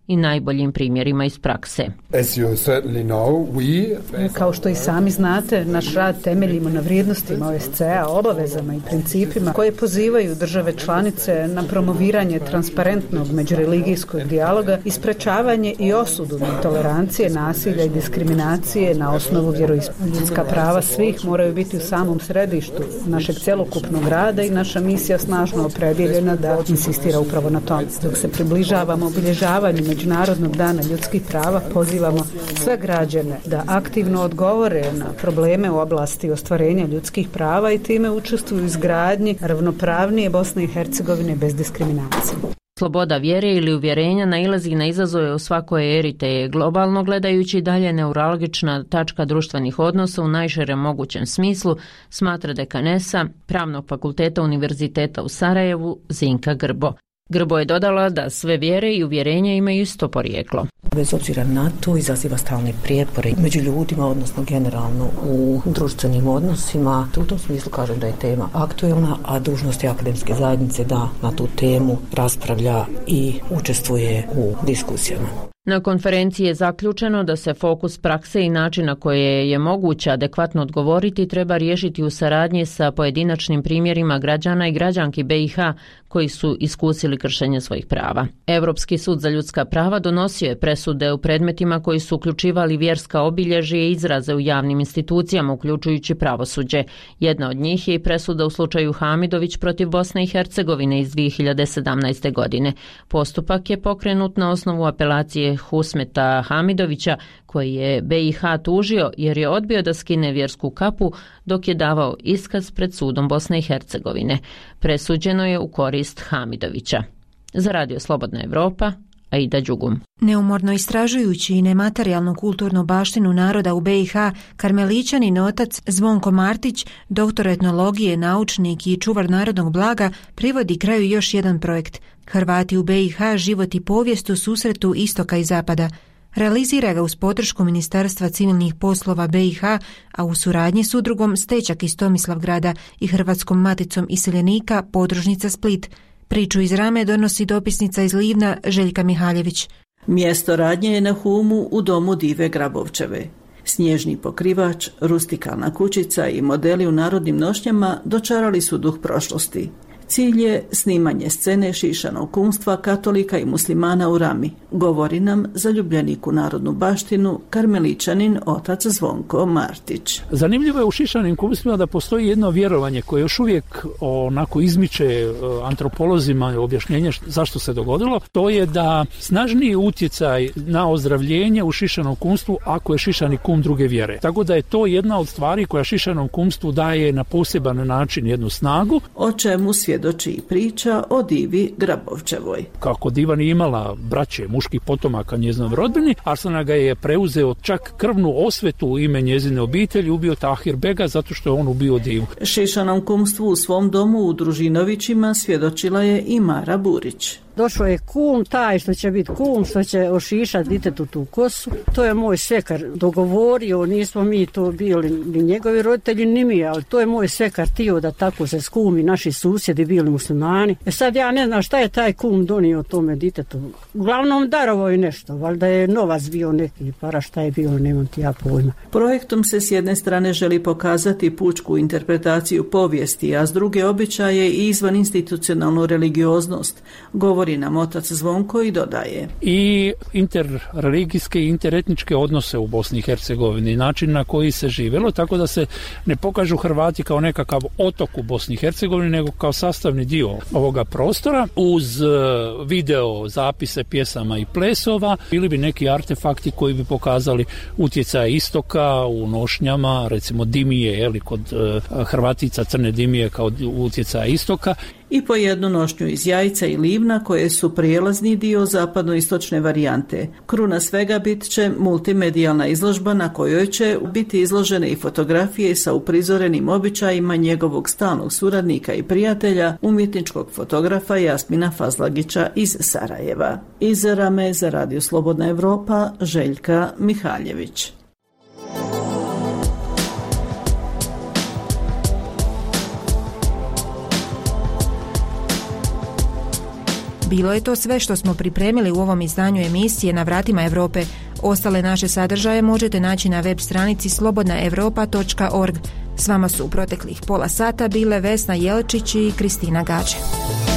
i najboljim primjerima iz prakse. Kao što i sami znate, naš rad temeljimo na vrijednostima O S C E-a, obavezama i principima koje pozivaju države članice na promoviranje transparentnog međureligijskog dijaloga i sprečavanje i osudu netolerancije, nasilja i diskriminacije na osnovu vjeroispovesti. Ljudska prava svih moraju biti u samom središtu našeg cjelokupnog rada i naša misija snažno opredjeljena da insistira upravo na tom. Dok se približavamo obilježavanju Međunarodnog dana ljudskih prava, pozivamo sve građane da aktivno odgovore na probleme u oblasti ostvarenja ljudskih prava i time učestvuju u izgradnji ravnopravnije Bosne i Hercegovine bez diskriminacije. Sloboda vjere ili uvjerenja nailazi na izazove u svakoj eri, te je globalno gledajući dalje neuralgična tačka društvenih odnosa u najširem mogućem smislu, smatra dekanesa Pravnog fakulteta Univerziteta u Sarajevu Zinka Grbo. Grbo je dodala da sve vjere i uvjerenja imaju isto porijeklo. Bez obzira na to izaziva stalne prijepore među ljudima, odnosno generalno u društvenim odnosima. U tom smislu kažem da je tema aktuelna, a dužnost je akademske zajednice da na tu temu raspravlja i učestvuje u diskusijama. Na konferenciji je zaključeno da se fokus prakse i načina koje je moguće adekvatno odgovoriti treba riješiti u saradnji sa pojedinačnim primjerima građana i građanki B i H koji su iskusili kršenje svojih prava. Europski sud za ljudska prava donosio je presude u predmetima koji su uključivali vjerska obilježja i izraze u javnim institucijama, uključujući pravosuđe. Jedna od njih je i presuda u slučaju Hamidović protiv Bosne i Hercegovine iz dvije hiljade sedamnaeste. godine. Postupak je pokrenut na osnovu apelacije Husmeta Hamidovića, koji je B i H tužio jer je odbio da skine vjersku kapu dok je davao iskaz pred sudom Bosne i Hercegovine. Presuđeno je u korist Hamidovića. Za Radio Slobodna Evropa, Aida Đugum. Neumorno istražujući i nematerijalnu kulturnu baštinu naroda u B i H, karmeličanin otac Zvonko Martić, doktor etnologije, naučnik i čuvar narodnog blaga, privodi kraju još jedan projekt. Hrvati u B i H, život i povijest u susretu istoka i zapada. Realizira ga uz podršku Ministarstva civilnih poslova B i H, a u suradnji s udrugom Stečak iz Tomislavgrada i Hrvatskom maticom iseljenika podružnica Split. Priču iz Rame donosi dopisnica iz Livna Željka Mihaljević. Mjesto radnje je na Humu u domu Dive Grabovčeve. Snježni pokrivač, rustikalna kućica i modeli u narodnim nošnjama dočarali su duh prošlosti. Cilj je snimanje scene šišanog kumstva katolika i muslimana u Rami, govori nam zaljubljenik u narodnu baštinu, karmeličanin otac Zvonko Martić. Zanimljivo je u šišanim kumstvima da postoji jedno vjerovanje koje još uvijek onako izmiče antropolozima objašnjenje zašto se dogodilo. To je da snažniji utjecaj na ozdravljenje u šišanom kumstvu ako je šišani kum druge vjere. Tako da je to jedna od stvari koja šišanom kumstvu daje na poseban način jednu snagu. O čemu svjedoči i priča o Divi Grabovčevoj. Kako Diva nije imala braće, muških potomaka njezinom rodbini, Arsena ga je preuzeo čak krvnu osvetu u ime njezine obitelji, ubio Tahir Bega zato što je on ubio Divu. Šišanom kumstvu u svom domu u Družinovićima svjedočila je i Mara Burić. Došao je kum, taj što će biti kum, što će ošišati ditetu tu kosu. To je moj svekar dogovorio, nismo mi to bili ni njegovi roditelji, ni mi, ali to je moj svekar tio da tako se skumi, naši susjedi bili muslimani. E sad ja ne znam šta je taj kum donio tome ditetu. Uglavnom darovao je nešto, valjda je novac bio neki, para šta je bio, nemam ti ja pojma. Projektom se s jedne strane želi pokazati pučku interpretaciju povijesti, a s druge običaje i izvan institucionalnu religioznost, govori nam otac Zvonko i dodaje. I interreligijske i interetničke odnose u Bosni i Hercegovini, način na koji se živjelo, tako da se ne pokažu Hrvati kao nekakav otok u Bosni i Hercegovini, nego kao sastavni dio ovoga prostora, uz video zapise pjesama i plesova, ili bi neki artefakti koji bi pokazali utjecaj istoka u nošnjama, recimo dimije, jeli, kod Hrvatica crne dimije kao utjecaj istoka. I po jednu nošnju iz Jajca i Livna koje su prijelazni dio zapadno-istočne varijante. Kruna svega bit će multimedijalna izložba na kojoj će biti izložene i fotografije sa uprizorenim običajima njegovog stalnog suradnika i prijatelja, umjetničkog fotografa Jasmina Fazlagića iz Sarajeva. Iz Rame za Radio Slobodna Evropa, Željka Mihaljević. Bilo je to sve što smo pripremili u ovom izdanju emisije Na vratima Europe. Ostale naše sadržaje možete naći na web stranici slobodna europa točka org. S vama su u proteklih pola sata bile Vesna Jelčić i Kristina Gađe.